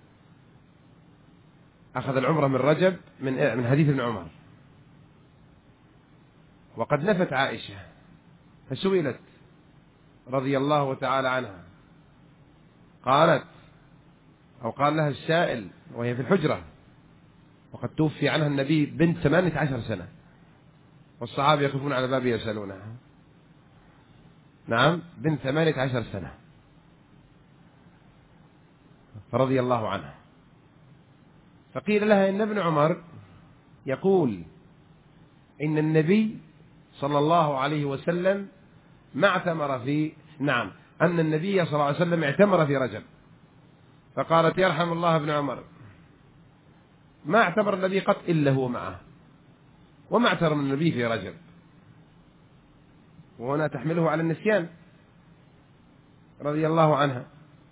[SPEAKER 1] أخذ العمرة من رجب من حديث ابن عمر. وقد نفت عائشة فسئلت رضي الله تعالى عنها قالت أو قال لها السائل وهي في الحجرة وقد توفي عنها النبي بنت 18 سنة، والصحابة يقفون على بابه يسألونها. نعم، بنت 18 سنة رضي الله عنها. فقيل لها إن ابن عمر يقول إن النبي صلى الله عليه وسلم ما اعتمر في أن النبي صلى الله عليه وسلم اعتمر في رجب. فقالت يرحم الله ابن عمر، ما اعتمر النبي قط إلا هو معه، وما اعتمر النبي في رجب. وهنا تحمله على النسيان رضي الله عنها.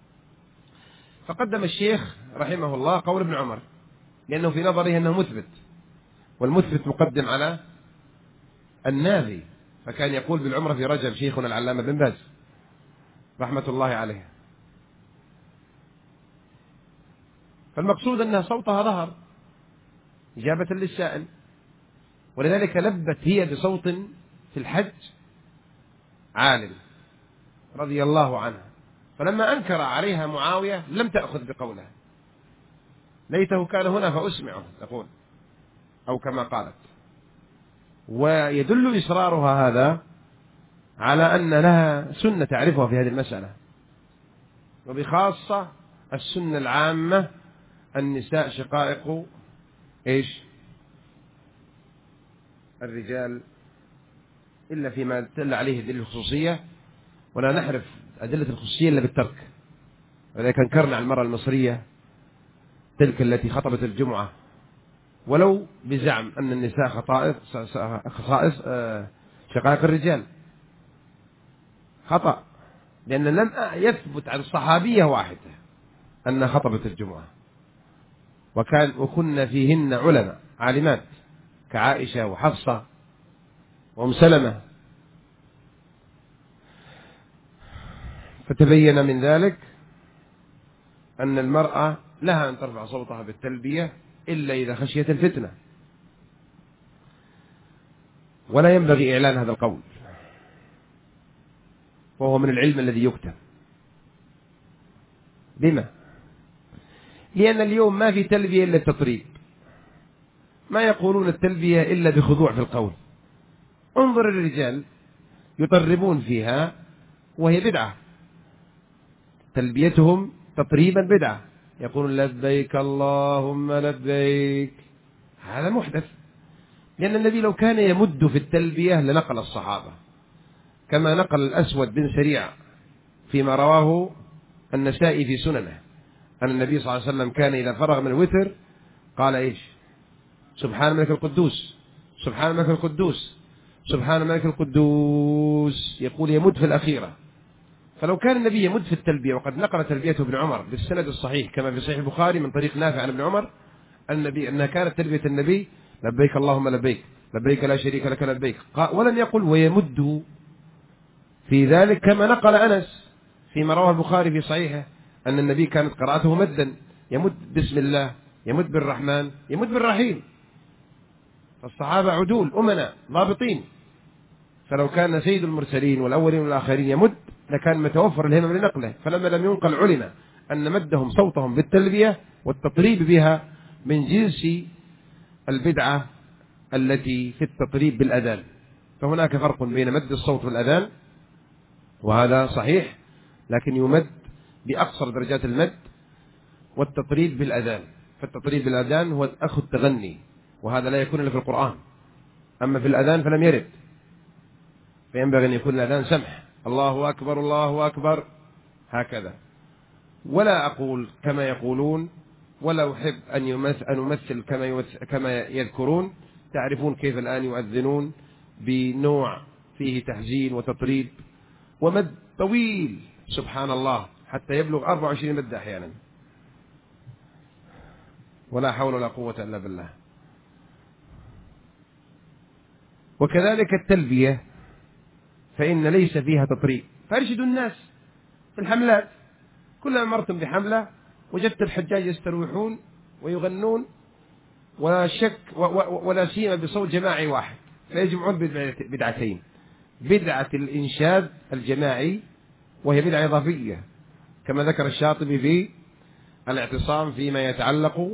[SPEAKER 1] فقدم الشيخ رحمه الله قول ابن عمر لأنه في نظره أنه مثبت، والمثبت مقدم على النافي. فكان يقول بالعمرة في رجب شيخنا العلامة بن باز رحمة الله عليه. فالمقصود أنها صوتها ظهر إجابة للسائل، ولذلك لبت هي بصوت في الحج عالٍ رضي الله عنها. فلما أنكر عليها معاوية لم تأخذ بقولها، ليته كان هنا فأسمعه تقول، أو كما قالت. ويدل إصرارها هذا على أن لها سنة تعرفها في هذه المسألة، وبخاصة السنة العامة النساء شقائق الرجال، إلا فيما دل عليه دليل الخصوصية، ولا نعرف أدلة الخصوصية إلا بالترك. ولذلك أنكرنا على المرأة المصرية تلك التي خطبت الجمعة ولو بزعم أن النساء خصائص شقائق الرجال. خطأ، لأن لم يثبت عن صحابية واحدة أن خطبت الجمعة، وكنا فيهن علماء عالمات كعائشة وحفصة وأم سلمة. فتبين من ذلك أن المرأة لها أن ترفع صوتها بالتلبية إلا إذا خشيت الفتنة، ولا ينبغي إعلان هذا القول، وهو من العلم الذي يكتم. لما؟ لأن اليوم ما في تلبية إلا التطريب، ما يقولون التلبية إلا بخضوع في القول. انظر الرجال يطربون فيها وهي بدعة، تلبيتهم تطريبا بدعة، يقولون لبيك اللهم لبيك، هذا محدث. لأن النبي لو كان يمد في التلبية لنقل الصحابة، كما نقل الأسود بن سريع فيما رواه النسائي في سننه أن النبي صلى الله عليه وسلم كان إذا فرغ من الوتر قال سبحان الملك القدوس، سبحان الملك القدوس، سبحان الملك القدوس، يقول يمد في الأخيرة. فلو كان النبي يمد في التلبية، وقد نقل تلبيته ابن عمر بالسند الصحيح كما في صحيح البخاري من طريق نافع عن ابن عمر النبي أنها كانت تلبية النبي لبيك اللهم لبيك، لبيك لا شريك لك لبيك، ولم يقل ويمد في ذلك كما نقل أنس فيما رواه البخاري في صحيحه أن النبي كانت قراءته مدا، يمد بسم الله، يمد بالرحمن، يمد بالرحيم. فالصحابة عدول أمنا ضابطين، فلو كان سيد المرسلين والأولين والآخرين يمد لكان متوفر الهمم لنقله. فلما لم ينقل علم أن مدهم صوتهم بالتلبية والتطريب بها من جنس البدعة التي في التطريب بالأذان. فهناك فرق بين مد الصوت بالأذان، وهذا صحيح، لكن يمد بأقصر درجات المد، والتطريب بالأذان. فالتطريب بالأذان هو أخذ التغني، وهذا لا يكون إلا في القرآن، أما في الأذان فلم يرد. فينبغي أن يكون الأذان سمح، الله أكبر الله أكبر هكذا. ولا أقول كما يقولون، ولا أحب أن أمثل كما يذكرون. تعرفون كيف الآن يؤذنون بنوع فيه تحزين وتطريب ومد طويل سبحان الله حتى يبلغ 24 مد أحيانا، ولا حول ولا قوة إلا بالله. وكذلك التلبية فإن ليس فيها تطريب. فارشدوا الناس في الحملات، كلما مرتم بحملة وجدت الحجاج يستروحون ويغنون ولا سيما بصوت جماعي واحد، فيجمعون بدعتين: بدعة الإنشاد الجماعي وهي بدعة إضافية، كما ذكر الشاطبي في الاعتصام فيما يتعلق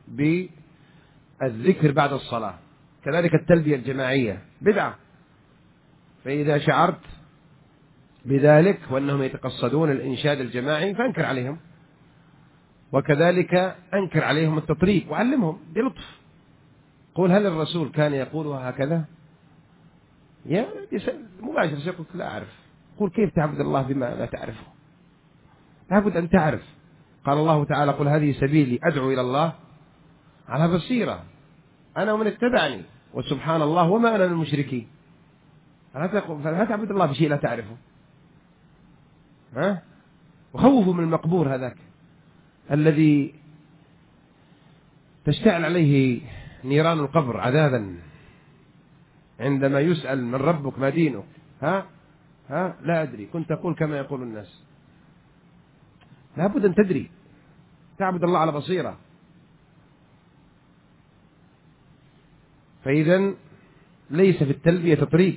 [SPEAKER 1] بالذكر بعد الصلاة. كذلك التلبية الجماعية بدعة، فإذا شعرت بذلك وأنهم يتقصدون الإنشاد الجماعي فأنكر عليهم، وكذلك أنكر عليهم التطريب وعلمهم بلطف. قول هل الرسول كان يقولها هكذا؟ يا مباشر يقول لا أعرف. قول كيف تعبد الله بما لا تعرفه؟ لابد أن تعرف. قال الله تعالى قل هذه سبيلي أدعو إلى الله على بصيرة أنا ومن اتبعني وسبحان الله وما أنا من المشركين. فلا تعبد الله بشيء لا تعرفه. وخوفوا من المقبور هذاك الذي تشتعل عليه نيران القبر عذابا عندما يسأل من ربك ما دينك، لا أدري، كنت أقول كما يقول الناس. لابد أن تدري، تعبد الله على بصيرة. فإذا ليس في التلبية تطريب،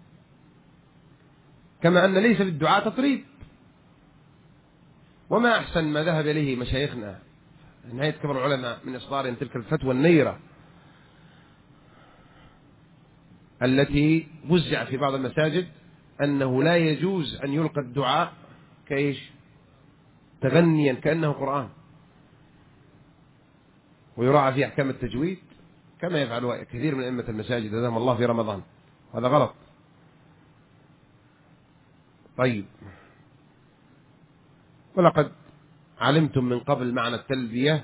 [SPEAKER 1] كما أن ليس في الدعاء تطريب. وما أحسن ما ذهب إليه مشايخنا نهاية كبر العلماء من إصدارهم تلك الفتوى النيرة التي وزع في بعض المساجد، أنه لا يجوز أن يلقى الدعاء كإيش؟ تغنيا كأنه قرآن، ويراعى في أحكام التجويد كما يفعل كثير من أئمة المساجد جزاهم الله في رمضان. هذا غلط. طيب، ولقد علمتم من قبل معنى التلبية،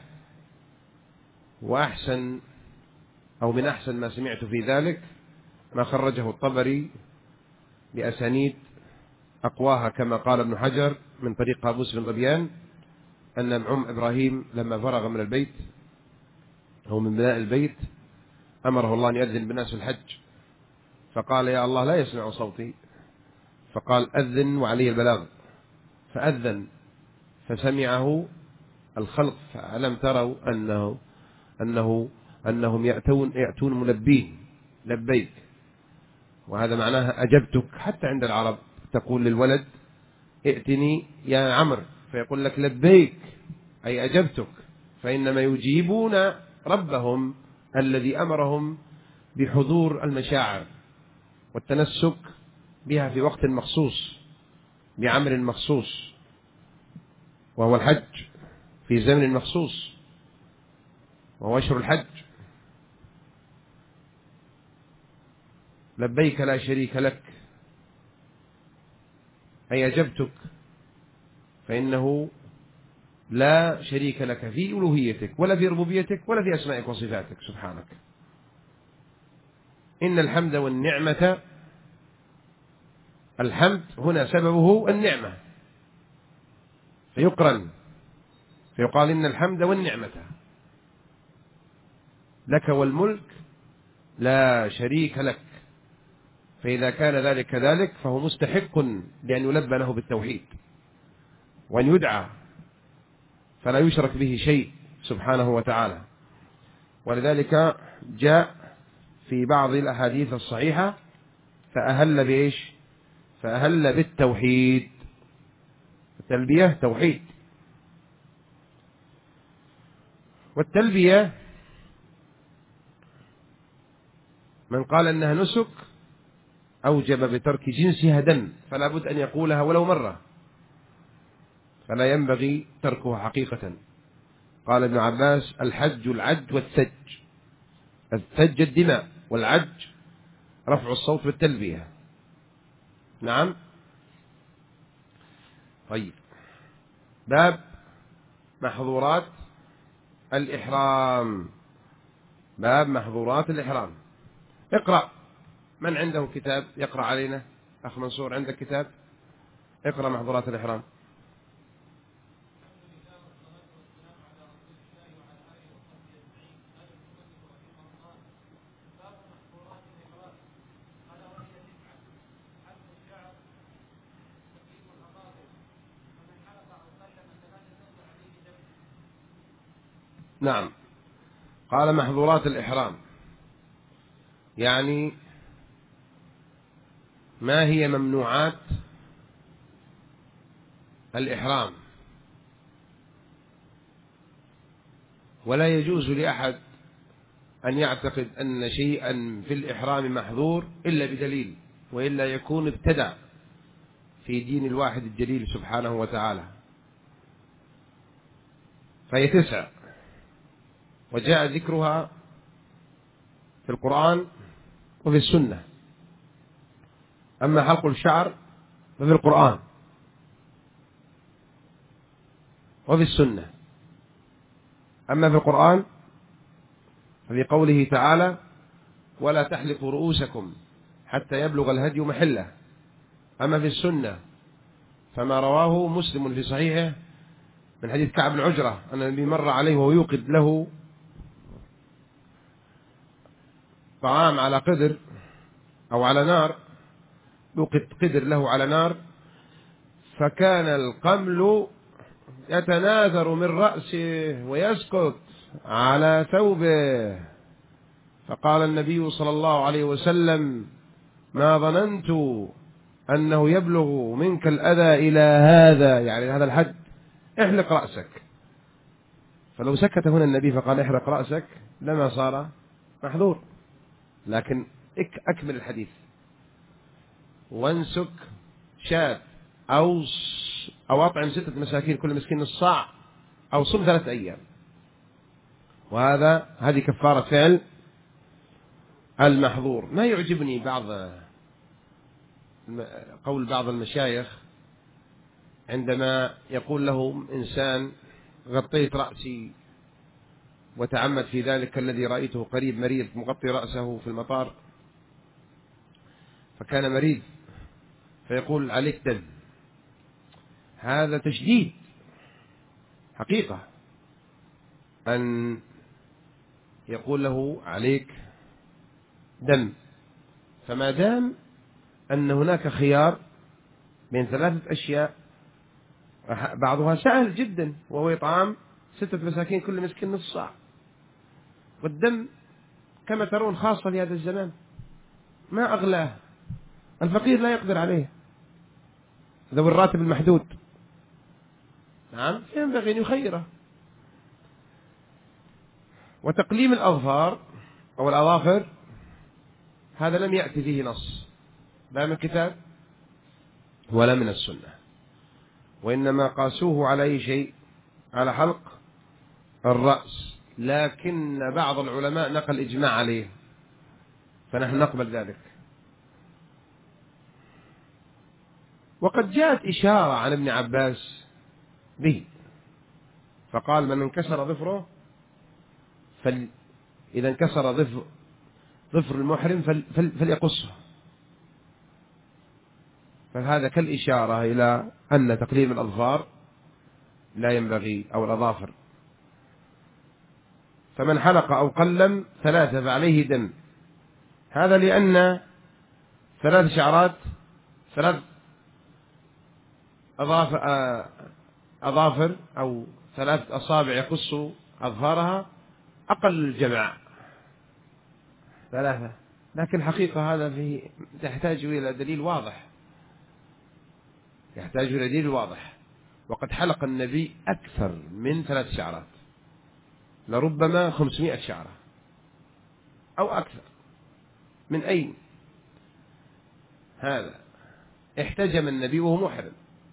[SPEAKER 1] وأحسن أو من أحسن ما سمعت في ذلك ما خرجه الطبري بأسانيد أقواها كما قال ابن حجر من طريق قابوس بن ظبيان أن إبراهيم لما فرغ من البيت أو من بناء البيت أمره الله أن يأذن بالناس الحج، فقال يا الله لا يسمع صوتي، فقال أذن وعلي البلاغ، فأذن فسمعه الخلق. فألم تروا أنهم يأتون ملبين لبيك، وهذا معناها أجبتك. حتى عند العرب تقول للولد ائتني يا عمرو، فيقول لك لبيك أي أجبتك، فإنما يجيبون ربهم الذي أمرهم بحضور المشاعر والتنسك بها في وقت مخصوص بعمل مخصوص، وهو الحج في زمن مخصوص، وهو أشهر الحج. لبيك لا شريك لك أي أجبتك، فإنه لا شريك لك في ألوهيتك ولا في ربوبيتك ولا في أسمائك وصفاتك سبحانك. إن الحمد والنعمة، الحمد هنا سببه النعمة فيقرن، فيقال إن الحمد والنعمة لك والملك لا شريك لك. فإذا كان ذلك كذلك فهو مستحق لأن يلبى له بالتوحيد وأن يدعى فلا يشرك به شيء سبحانه وتعالى. ولذلك جاء في بعض الأحاديث الصحيحة فأهل بإيش؟ فأهل بالتوحيد. التلبية توحيد. والتلبية من قال أنها نسك أوجب بترك جنسها دم، فلا بد أن يقولها ولو مرة، فلا ينبغي تركها حقيقة. قال ابن عباس الحج العج والثج، الثج الدماء والعج رفع الصوت بالتلبية. نعم. طيب، باب محظورات الإحرام. باب محظورات الإحرام. اقرأ، من عنده كتاب يقرأ علينا؟ أخ منصور عندك كتاب؟ اقرأ محظورات الإحرام. نعم. قال محظورات الإحرام يعني ما هي ممنوعات الإحرام ولا يجوز لأحد أن يعتقد أن شيئا في الإحرام محظور إلا بدليل، وإلا يكون ابتدع في دين الواحد الجليل سبحانه وتعالى. فهي 9، وجاء ذكرها في القرآن وفي السنة. أما حلق الشعر ففي القرآن وفي السنة. أما في القرآن ففي قوله تعالى: ولا تحلقوا رؤوسكم حتى يبلغ الهدي محله. أما في السنة فما رواه مسلم في صحيحه من حديث كعب بن عجرة أن النبي مر عليه وهو يوقد له طعام على قدر أو على نار، يوقد قدر له على نار، فكان القمل يتناثر من رأسه ويسقط على ثوبه، فقال النبي صلى الله عليه وسلم: ما ظننت أنه يبلغ منك الأذى إلى هذا، يعني هذا الحد، احلق رأسك. فلو سكت هنا النبي فقال احلق رأسك لما صار محظور، لكن أكمل الحديث: وانسك شاة أو أطعم 6 مساكين كل مسكين نصف صاع، أو صم 3 أيام. هذه كفارة فعل المحظور. ما يعجبني قول بعض المشايخ عندما يقول له إنسان: غطيت رأسي وتعمد في ذلك الذي رأيته قريب مريض مغطي رأسه في المطار، فكان مريض، فيقول: عليك دم. هذا تشديد حقيقة أن يقول له عليك دم. فما دام أن هناك خيار بين 3 أشياء، بعضها سهل جدا وهو إطعام 6 مساكين كل مسكين نصف صاع، والدم كما ترون خاصة في هذا الزمان، ما أغلاه، الفقير لا يقدر عليه ذوي الراتب المحدود. نعم، ينبغي أن يخيره. وتقليم الأظفار أو الأظافر هذا لم يأتي فيه نص، لا من الكتاب ولا من السنة، وإنما قاسوه على أي شيء؟ على حلق الرأس، لكن بعض العلماء نقل إجماع عليه، فنحن نقبل ذلك. وقد جاءت إشارة عن ابن عباس به، فقال: من انكسر ظفره إذا انكسر ظفر المحرم فليقصه. فهذا كالإشارة إلى أن تقليم الأظفار لا ينبغي، أو الأظافر. فمن حلق أو قلم 3 فعليه دم. هذا لأن 3 شعرات، 3 أظافر أو 3 أصابع يقص أظفارها أقل الجمع 3، لكن الحقيقة هذا تحتاج إلى دليل واضح، يحتاج إلى دليل واضح. وقد حلق النبي أكثر من 3 شعرات، لربما 500 شعرة أو أكثر. من أين هذا؟ احتجم النبي وهو محرم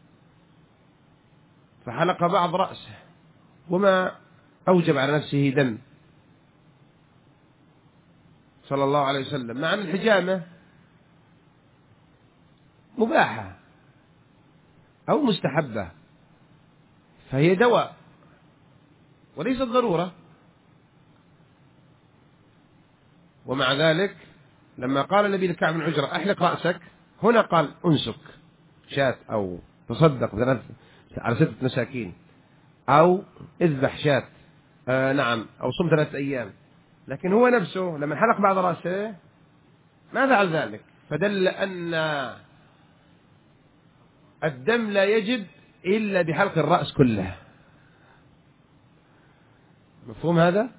[SPEAKER 1] فحلق بعض رأسه، وما أوجب على نفسه دم صلى الله عليه وسلم، مع أن الحجامة مباحة أو مستحبة، فهي دواء وليست ضرورة. ومع ذلك لما قال النبي لكعب بن عجرة: أحلق رأسك، هنا قال: أنسك شاة، أو تصدق على 6 مساكين، أو اذبح شاة، نعم، أو صم 3 أيام. لكن هو نفسه لما حلق بعض رأسه ما فعل ذلك، فدل أن الدم لا يجب إلا بحلق الرأس كله. مفهوم هذا؟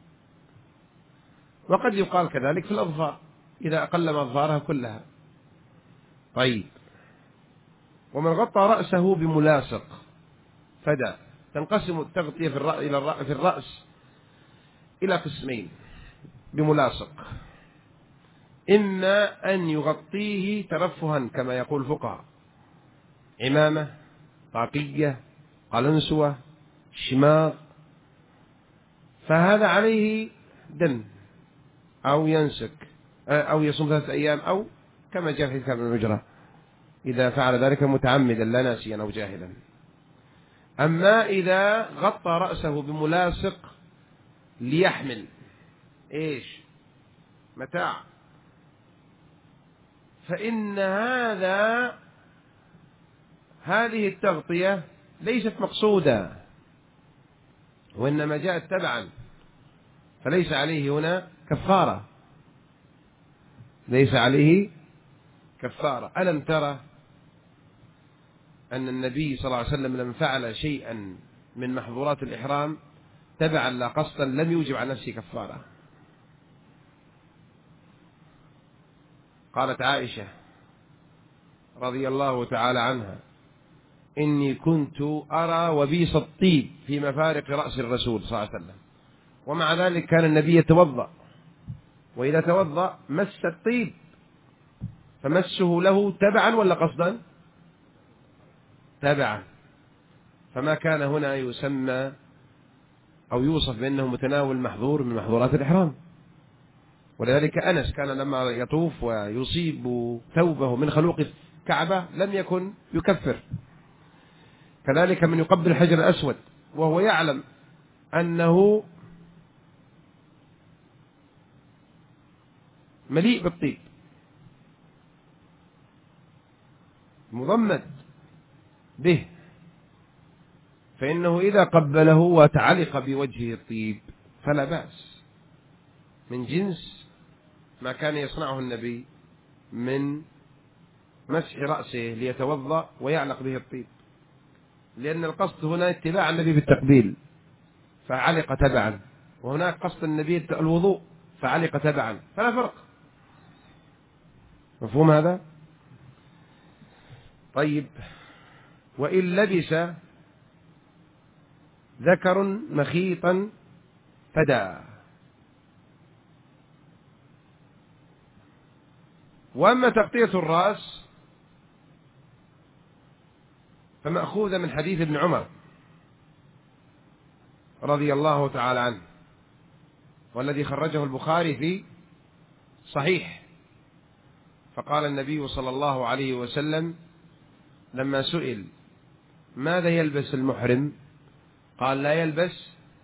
[SPEAKER 1] وقد يقال كذلك في الأظفار إذا أقلم أظفارها كلها. طيب، ومن غطى رأسه بملاصق فدى. تنقسم التغطية في الرأس إلى قسمين بملاصق: إما أن يغطيه ترفها كما يقول الفقهاء، عمامة، طاقية، قلنسوة، شماغ، فهذا عليه دم، أو ينسك، أو يصوم 3 أيام، أو كما جاء في كتاب العجرة إذا فعل ذلك متعمدا لا ناسيا أو جاهلا. أما إذا غطى رأسه بملاصق ليحمل إيش متاع، فإن هذه التغطية ليست مقصودة، وإنما جاءت تبعا، فليس عليه هنا كفارة، ليس عليه كفارة. ألم ترى أن النبي صلى الله عليه وسلم لما فعل شيئا من محظورات الإحرام تبعا لا قصدا لم يوجب على نفسه كفارة؟ قالت عائشة رضي الله تعالى عنها: إني كنت أرى وبيص الطيب في مفارق رأس الرسول صلى الله عليه وسلم، ومع ذلك كان النبي يتوضأ، وإذا توضأ مس الطيب، فمسه له تبعا ولا قصدا؟ تبعا، فما كان هنا يسمى أو يوصف بأنه متناول محظور من محظورات الإحرام. ولذلك أنس كان لما يطوف ويصيب ثوبه من خلوق الكعبة لم يكن يكفر. كذلك من يقبل الحجر الأسود وهو يعلم أنه مليء بالطيب مضمد به، فإنه إذا قبله وتعلق بوجهه الطيب فلا بأس، من جنس ما كان يصنعه النبي من مسح رأسه ليتوضأ ويعلق به الطيب، لأن القصد هنا اتباع النبي بالتقبيل فعلق تبعا، وهناك قصد النبي الوضوء فعلق تبعا، فلا فرق. مفهوم هذا؟ طيب، وإن لبس ذكر مخيطا فدا. وأما تغطية الرأس فمأخوذة من حديث ابن عمر رضي الله تعالى عنه، والذي خرجه البخاري في صحيح. فقال النبي صلى الله عليه وسلم لما سئل ماذا يلبس المحرم قال: لا يلبس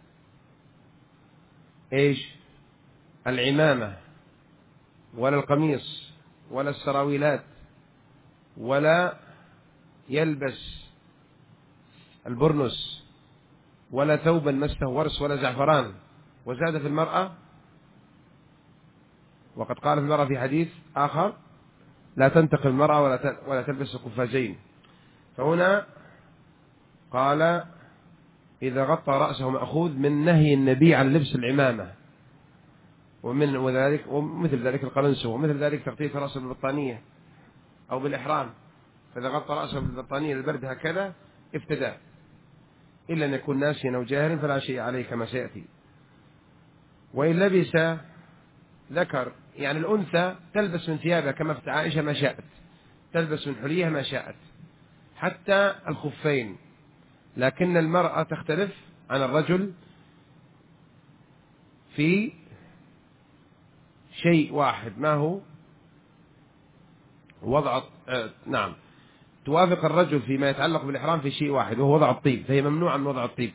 [SPEAKER 1] إيش؟ العمامة ولا القميص ولا السراويلات، ولا يلبس البرنس، ولا ثوبا مسه ورس ولا زعفران. وزاد في المرأة، وقد قال في المرأة في حديث آخر: لا تنتقل المرأة ولا تلبس القفازين. فهنا قال إذا غطى رأسه مأخوذ من نهي النبي عن لبس العمامة، ومثل ذلك القلنسو، ومثل ذلك تغطية رأسه بالبطانية أو بالإحرام، فإذا غطى رأسه بالبطانية للبرد هكذا افتدى، إلا أن يكون ناسيا أو جاهلا فلا شيء عليه كما سيأتي. وإن لبس ذكر، يعني الأنثى تلبس من ثيابها كما في عائشة ما شاءت، تلبس من حليها ما شاءت حتى الخفين، لكن المرأة تختلف عن الرجل في شيء واحد، ما هو وضع نعم، توافق الرجل فيما يتعلق بالإحرام في شيء واحد وهو وضع الطيب، فهي ممنوعة من وضع الطيب.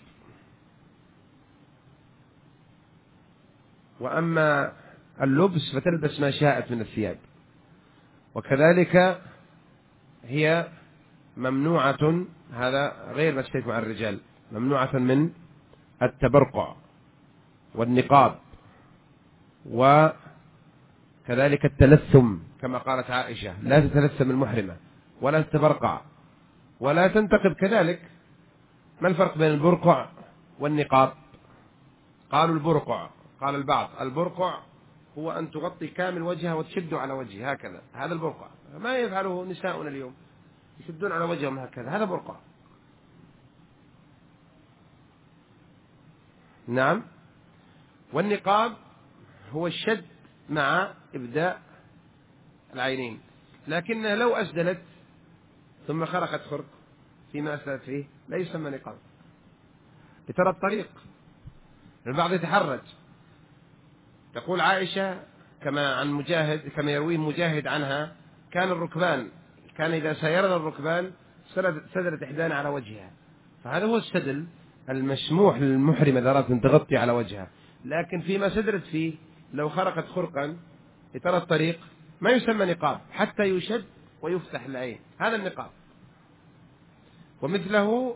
[SPEAKER 1] وأما اللبس فتلبس ما شاءت من الثياب، وكذلك هي ممنوعة، هذا غير ما اشترك مع الرجال، ممنوعة من التبرقع والنقاب، وكذلك التلثم كما قالت عائشة: لا تتلثم المحرمة ولا تتبرقع ولا تنتقب. كذلك ما الفرق بين البرقع والنقاب؟ قالوا البرقع، قال البعض البرقع هو أن تغطي كامل وجهها وتشد على وجهها هكذا، هذا البرقع، ما يفعله نساؤنا اليوم، يشدون على وجههم هكذا، هذا برقع. نعم. والنقاب هو الشد مع إبداء العينين، لكنها لو أسدلت ثم خرقت خرق فيما أسدلت فيه لا يسمى نقاب لترى الطريق. البعض يتحرج. تقول عائشة كما عن مجاهد، كما يرويه مجاهد عنها، كان إذا سيرنا الركبان سدلت إحدانا على وجهها، فهذا هو السدل المسموح للمحرم إذا أردت أن تغطي على وجهها. لكن فيما سدلت فيه لو خرقت خرقا لترى الطريق ما يسمى نقاب حتى يشد ويفتح العين، هذا النقاب. ومثله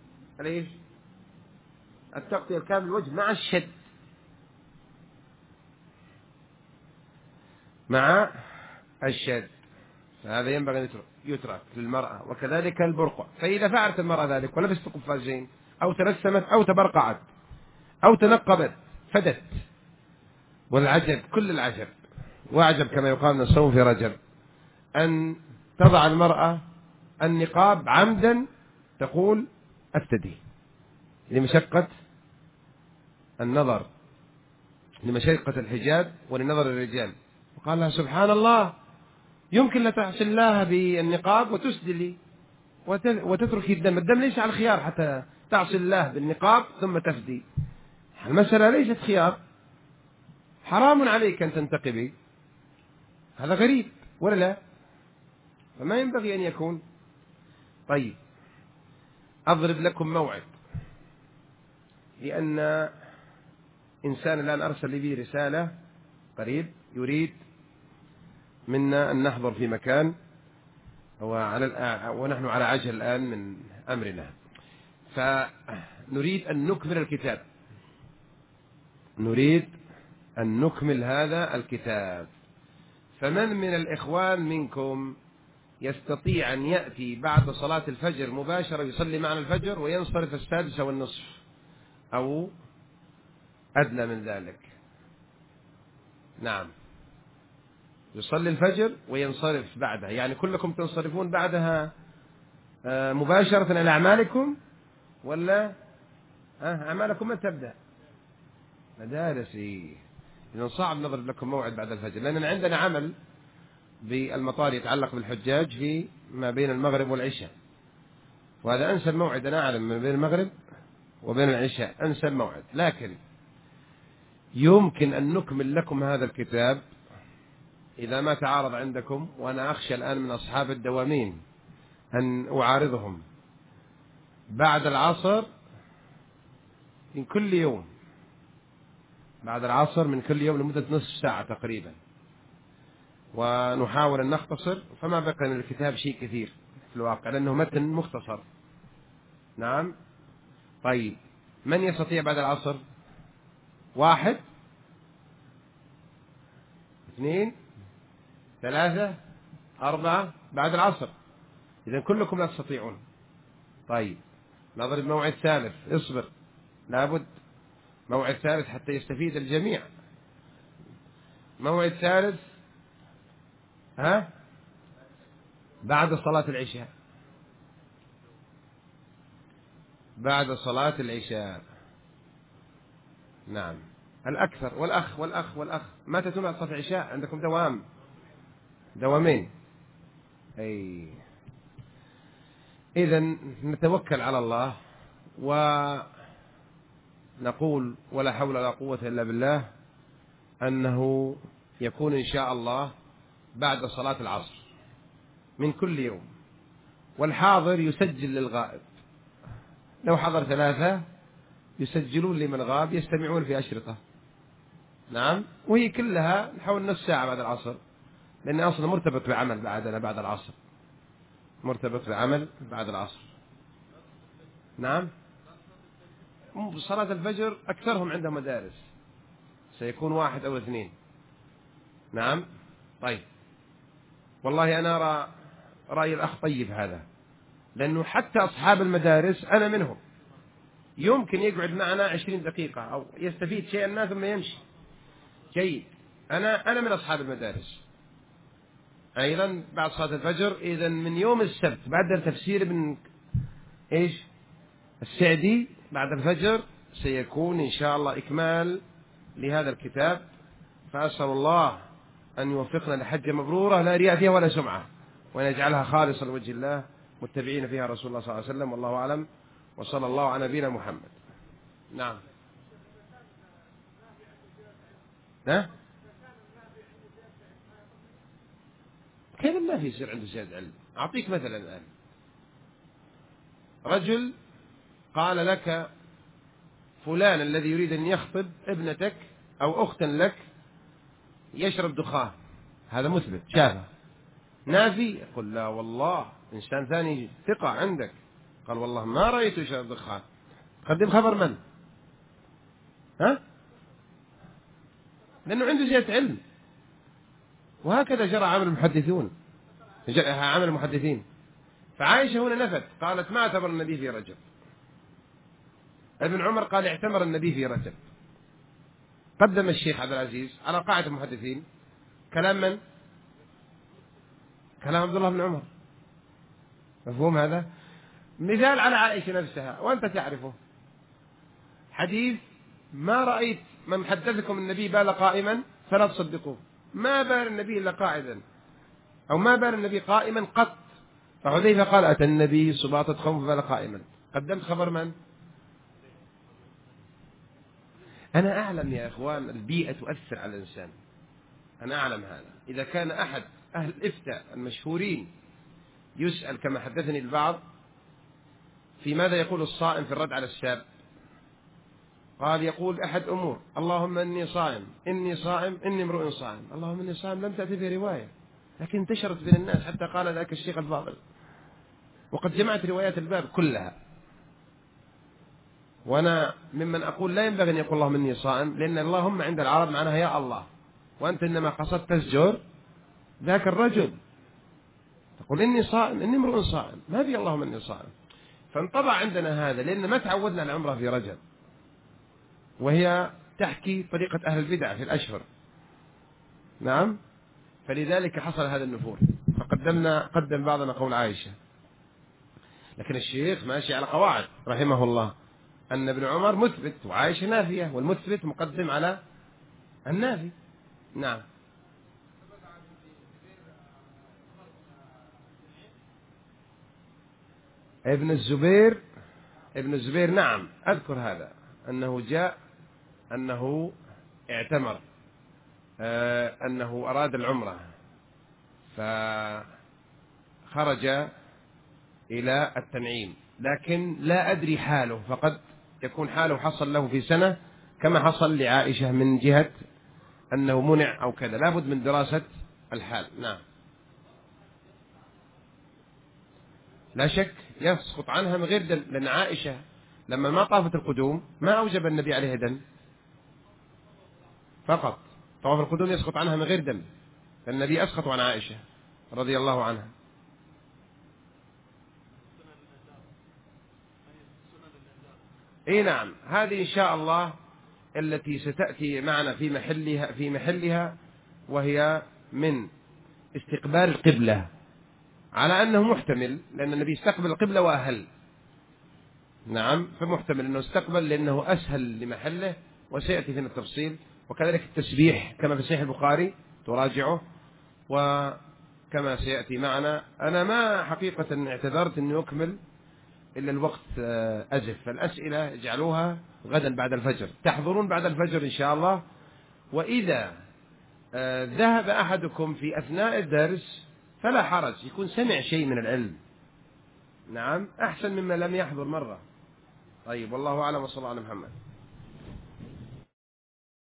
[SPEAKER 1] التغطية الكامل الوجه مع الشد، مع الشد، فهذا ينبغي أن يترك للمرأة. وكذلك البرقع، فإذا فعلت المرأة ذلك ولبست قفازين أو ترسمت أو تبرقعت أو تنقبت فدت. والعجب كل العجب وأعجب كما يقال من الصوم في رجب أن تضع المرأة النقاب عمدا، تقول أفتدي لمشقة النظر، لمشقة الحجاب ولنظر الرجال. وقال لها سبحان الله، يمكن لا تعصي الله بالنقاب وتسدلي وتتركي الدم ليس على الخيار حتى تعصي الله بالنقاب ثم تفدي. المسألة ليست خيار، حرام عليك أن تنتقبي، هذا غريب ولا لا؟ فما ينبغي أن يكون. طيب أضرب لكم موعد، لأن إنسان الآن أرسل لي رسالة قريب يريد منا أن نحضر في مكان ونحن على عجل الآن من أمرنا، فنريد أن نكمل الكتاب، نريد أن نكمل هذا الكتاب. فمن من الإخوان منكم يستطيع أن يأتي بعد صلاة الفجر مباشرة يصلي معنا الفجر وينصرف 6:30 أو أدنى من ذلك؟ نعم، يصلي الفجر وينصرف بعدها، يعني كلكم تنصرفون بعدها مباشرة إلى أعمالكم، ولا أعمالكم ما تبدأ؟ مدارسي. إذا صعب نضرب لكم موعد بعد الفجر، لأننا عندنا عمل بالمطار يتعلق بالحجاج في ما بين المغرب والعشاء، وهذا أنسب موعد، أنا أعلم ما بين المغرب وبين العشاء أنسب موعد، لكن يمكن أن نكمل لكم هذا الكتاب إذا ما تعارض عندكم. وأنا أخشى الآن من أصحاب الدوامين أن أعارضهم بعد العصر من كل يوم، بعد العصر من كل يوم لمدة نصف ساعة تقريبا، ونحاول أن نختصر، فما بقى من الكتاب شيء كثير في الواقع لأنه متن مختصر. نعم. طيب من يستطيع بعد العصر؟ 1 2 3 4 بعد العصر، إذن كلكم لا تستطيعون. طيب نضرب موعد ثالث، اصبر، لابد موعد ثالث حتى يستفيد الجميع. موعد ثالث بعد صلاة العشاء، بعد صلاة العشاء. نعم الأكثر. والأخ متى تمع صلاة العشاء؟ عندكم دوامين. إذن نتوكل على الله ونقول ولا حول ولا قوة إلا بالله أنه يكون إن شاء الله بعد صلاة العصر من كل يوم. والحاضر يسجل للغائب، لو حضر 3 يسجلون لمن غاب، يستمعون في أشرطة. نعم. وهي كلها نحاول نصف ساعة بعد العصر، لأن أصلا مرتبط بعمل بعد العصر، مرتبط بعمل بعد العصر. نعم. صلاة الفجر أكثرهم عندهم مدارس، سيكون 1 أو 2. نعم. طيب والله أنا أرى رأي الأخ طيب هذا، لأنه حتى أصحاب المدارس أنا منهم، يمكن يقعد معنا 20 دقيقة أو يستفيد شيئا ما ثم يمشي. جيد. أنا من أصحاب المدارس أيضا بعد صلاة الفجر. إذن من يوم السبت بعد تفسير ابن السعدي بعد الفجر سيكون إن شاء الله إكمال لهذا الكتاب، فأسأل الله أن يوفقنا لحجة مبرورة لا رياء فيها ولا سمعة، وأن يجعلها خالصة لوجه الله متبعين فيها رسول الله صلى الله عليه وسلم. والله أعلم، وصلى الله على نبينا محمد. نعم. كيف ما في يصير عنده زيادة علم؟ أعطيك مثلا الآن، رجل قال لك فلان الذي يريد أن يخطب ابنتك أو أختا لك يشرب دخان، هذا مثبت شافه، نافي؟ يقول لا والله. إنسان ثاني ثقة عندك قال والله ما رأيته يشرب دخان، قدم خبر من؟ لأنه عنده زيادة علم. وهكذا جرى عمل المحدثون، عمل المحدثين. فعائشة هنا نفت، قالت ما اعتبر النبي في رجب. ابن عمر قال اعتمر النبي في رجب. قدم الشيخ عبد العزيز على قاعدة المحدثين كلام من؟ كلام عبد الله بن عمر. مفهوم هذا؟ مثال على عائشة نفسها وأنت تعرفه، حديث ما رأيت من حدثكم النبي بال قائما فلا تصدقوه، ما بال النبي إلا قاعدا، أو ما بال النبي قائما قط. فحذيفة قال أتى النبي سباطة خمر فبال قائما. قدمت خبر من؟ أنا أعلم يا إخوان البيئة تؤثر على الإنسان، أنا أعلم هذا. إذا كان أحد أهل الإفتاء المشهورين يسأل كما حدثني البعض في ماذا يقول الصائم في الرد على الشاب، قال يقول أحد أمور: اللهم إني صائم، إني صائم، إني امرؤ صائم. اللهم إني صائم لم تأتي في رواية، لكن انتشرت بين الناس حتى قال ذاك الشيخ الفاضل، وقد جمعت روايات الباب كلها. وأنا ممن أقول لا ينبغي أن يقول اللهم إني صائم، لأن اللهم عند العرب معناها يا الله، وأنت إنما قصدت تزجر ذاك الرجل، تقول إني صائم، إني امرؤ صائم، ما في اللهم إني صائم. فانطبع عندنا هذا لأن ما تعودنا على العمرة في رجب، وهي تحكي طريقة أهل البدع في الأشهر. نعم. فلذلك حصل هذا النفور، قدم بعضنا قول عائشة، لكن الشيخ ماشي على قواعد رحمه الله أن ابن عمر مثبت وعائشة نافية، والمثبت مقدم على النافي. نعم. ابن الزبير نعم أذكر هذا، أنه جاء أنه اعتمر، أنه أراد العمرة فخرج إلى التنعيم، لكن لا أدري حاله، فقد يكون حاله حصل له في سنة كما حصل لعائشة من جهة أنه منع أو كذا، لابد من دراسة الحال. نعم. لا شك يسقط عنها من غير دم، لأن عائشة لما ما طافت القدوم ما أوجب النبي عليه دم، فقط طواف القدوم يسقط عنها من غير دم، فالنبي أسقط عن عائشة رضي الله عنها. نعم، هذه إن شاء الله التي ستأتي معنا في محلها، وهي من استقبال القبلة على أنه محتمل، لأن النبي استقبل القبلة وأهل. نعم، فمحتمل أنه استقبل لأنه أسهل لمحله، وسيأتي فينا التفصيل. وكذلك التسبيح كما في صحيح البخاري تراجعه، وكما سيأتي معنا. أنا ما حقيقة اعتذرت أني أكمل إلا الوقت أزف، فالأسئلة اجعلوها غدا بعد الفجر، تحضرون بعد الفجر إن شاء الله. وإذا ذهب أحدكم في أثناء الدرس فلا حرج، يكون سمع شيء من العلم، نعم، أحسن مما لم يحضر مرة. طيب، والله أعلم، وصلى الله على محمد.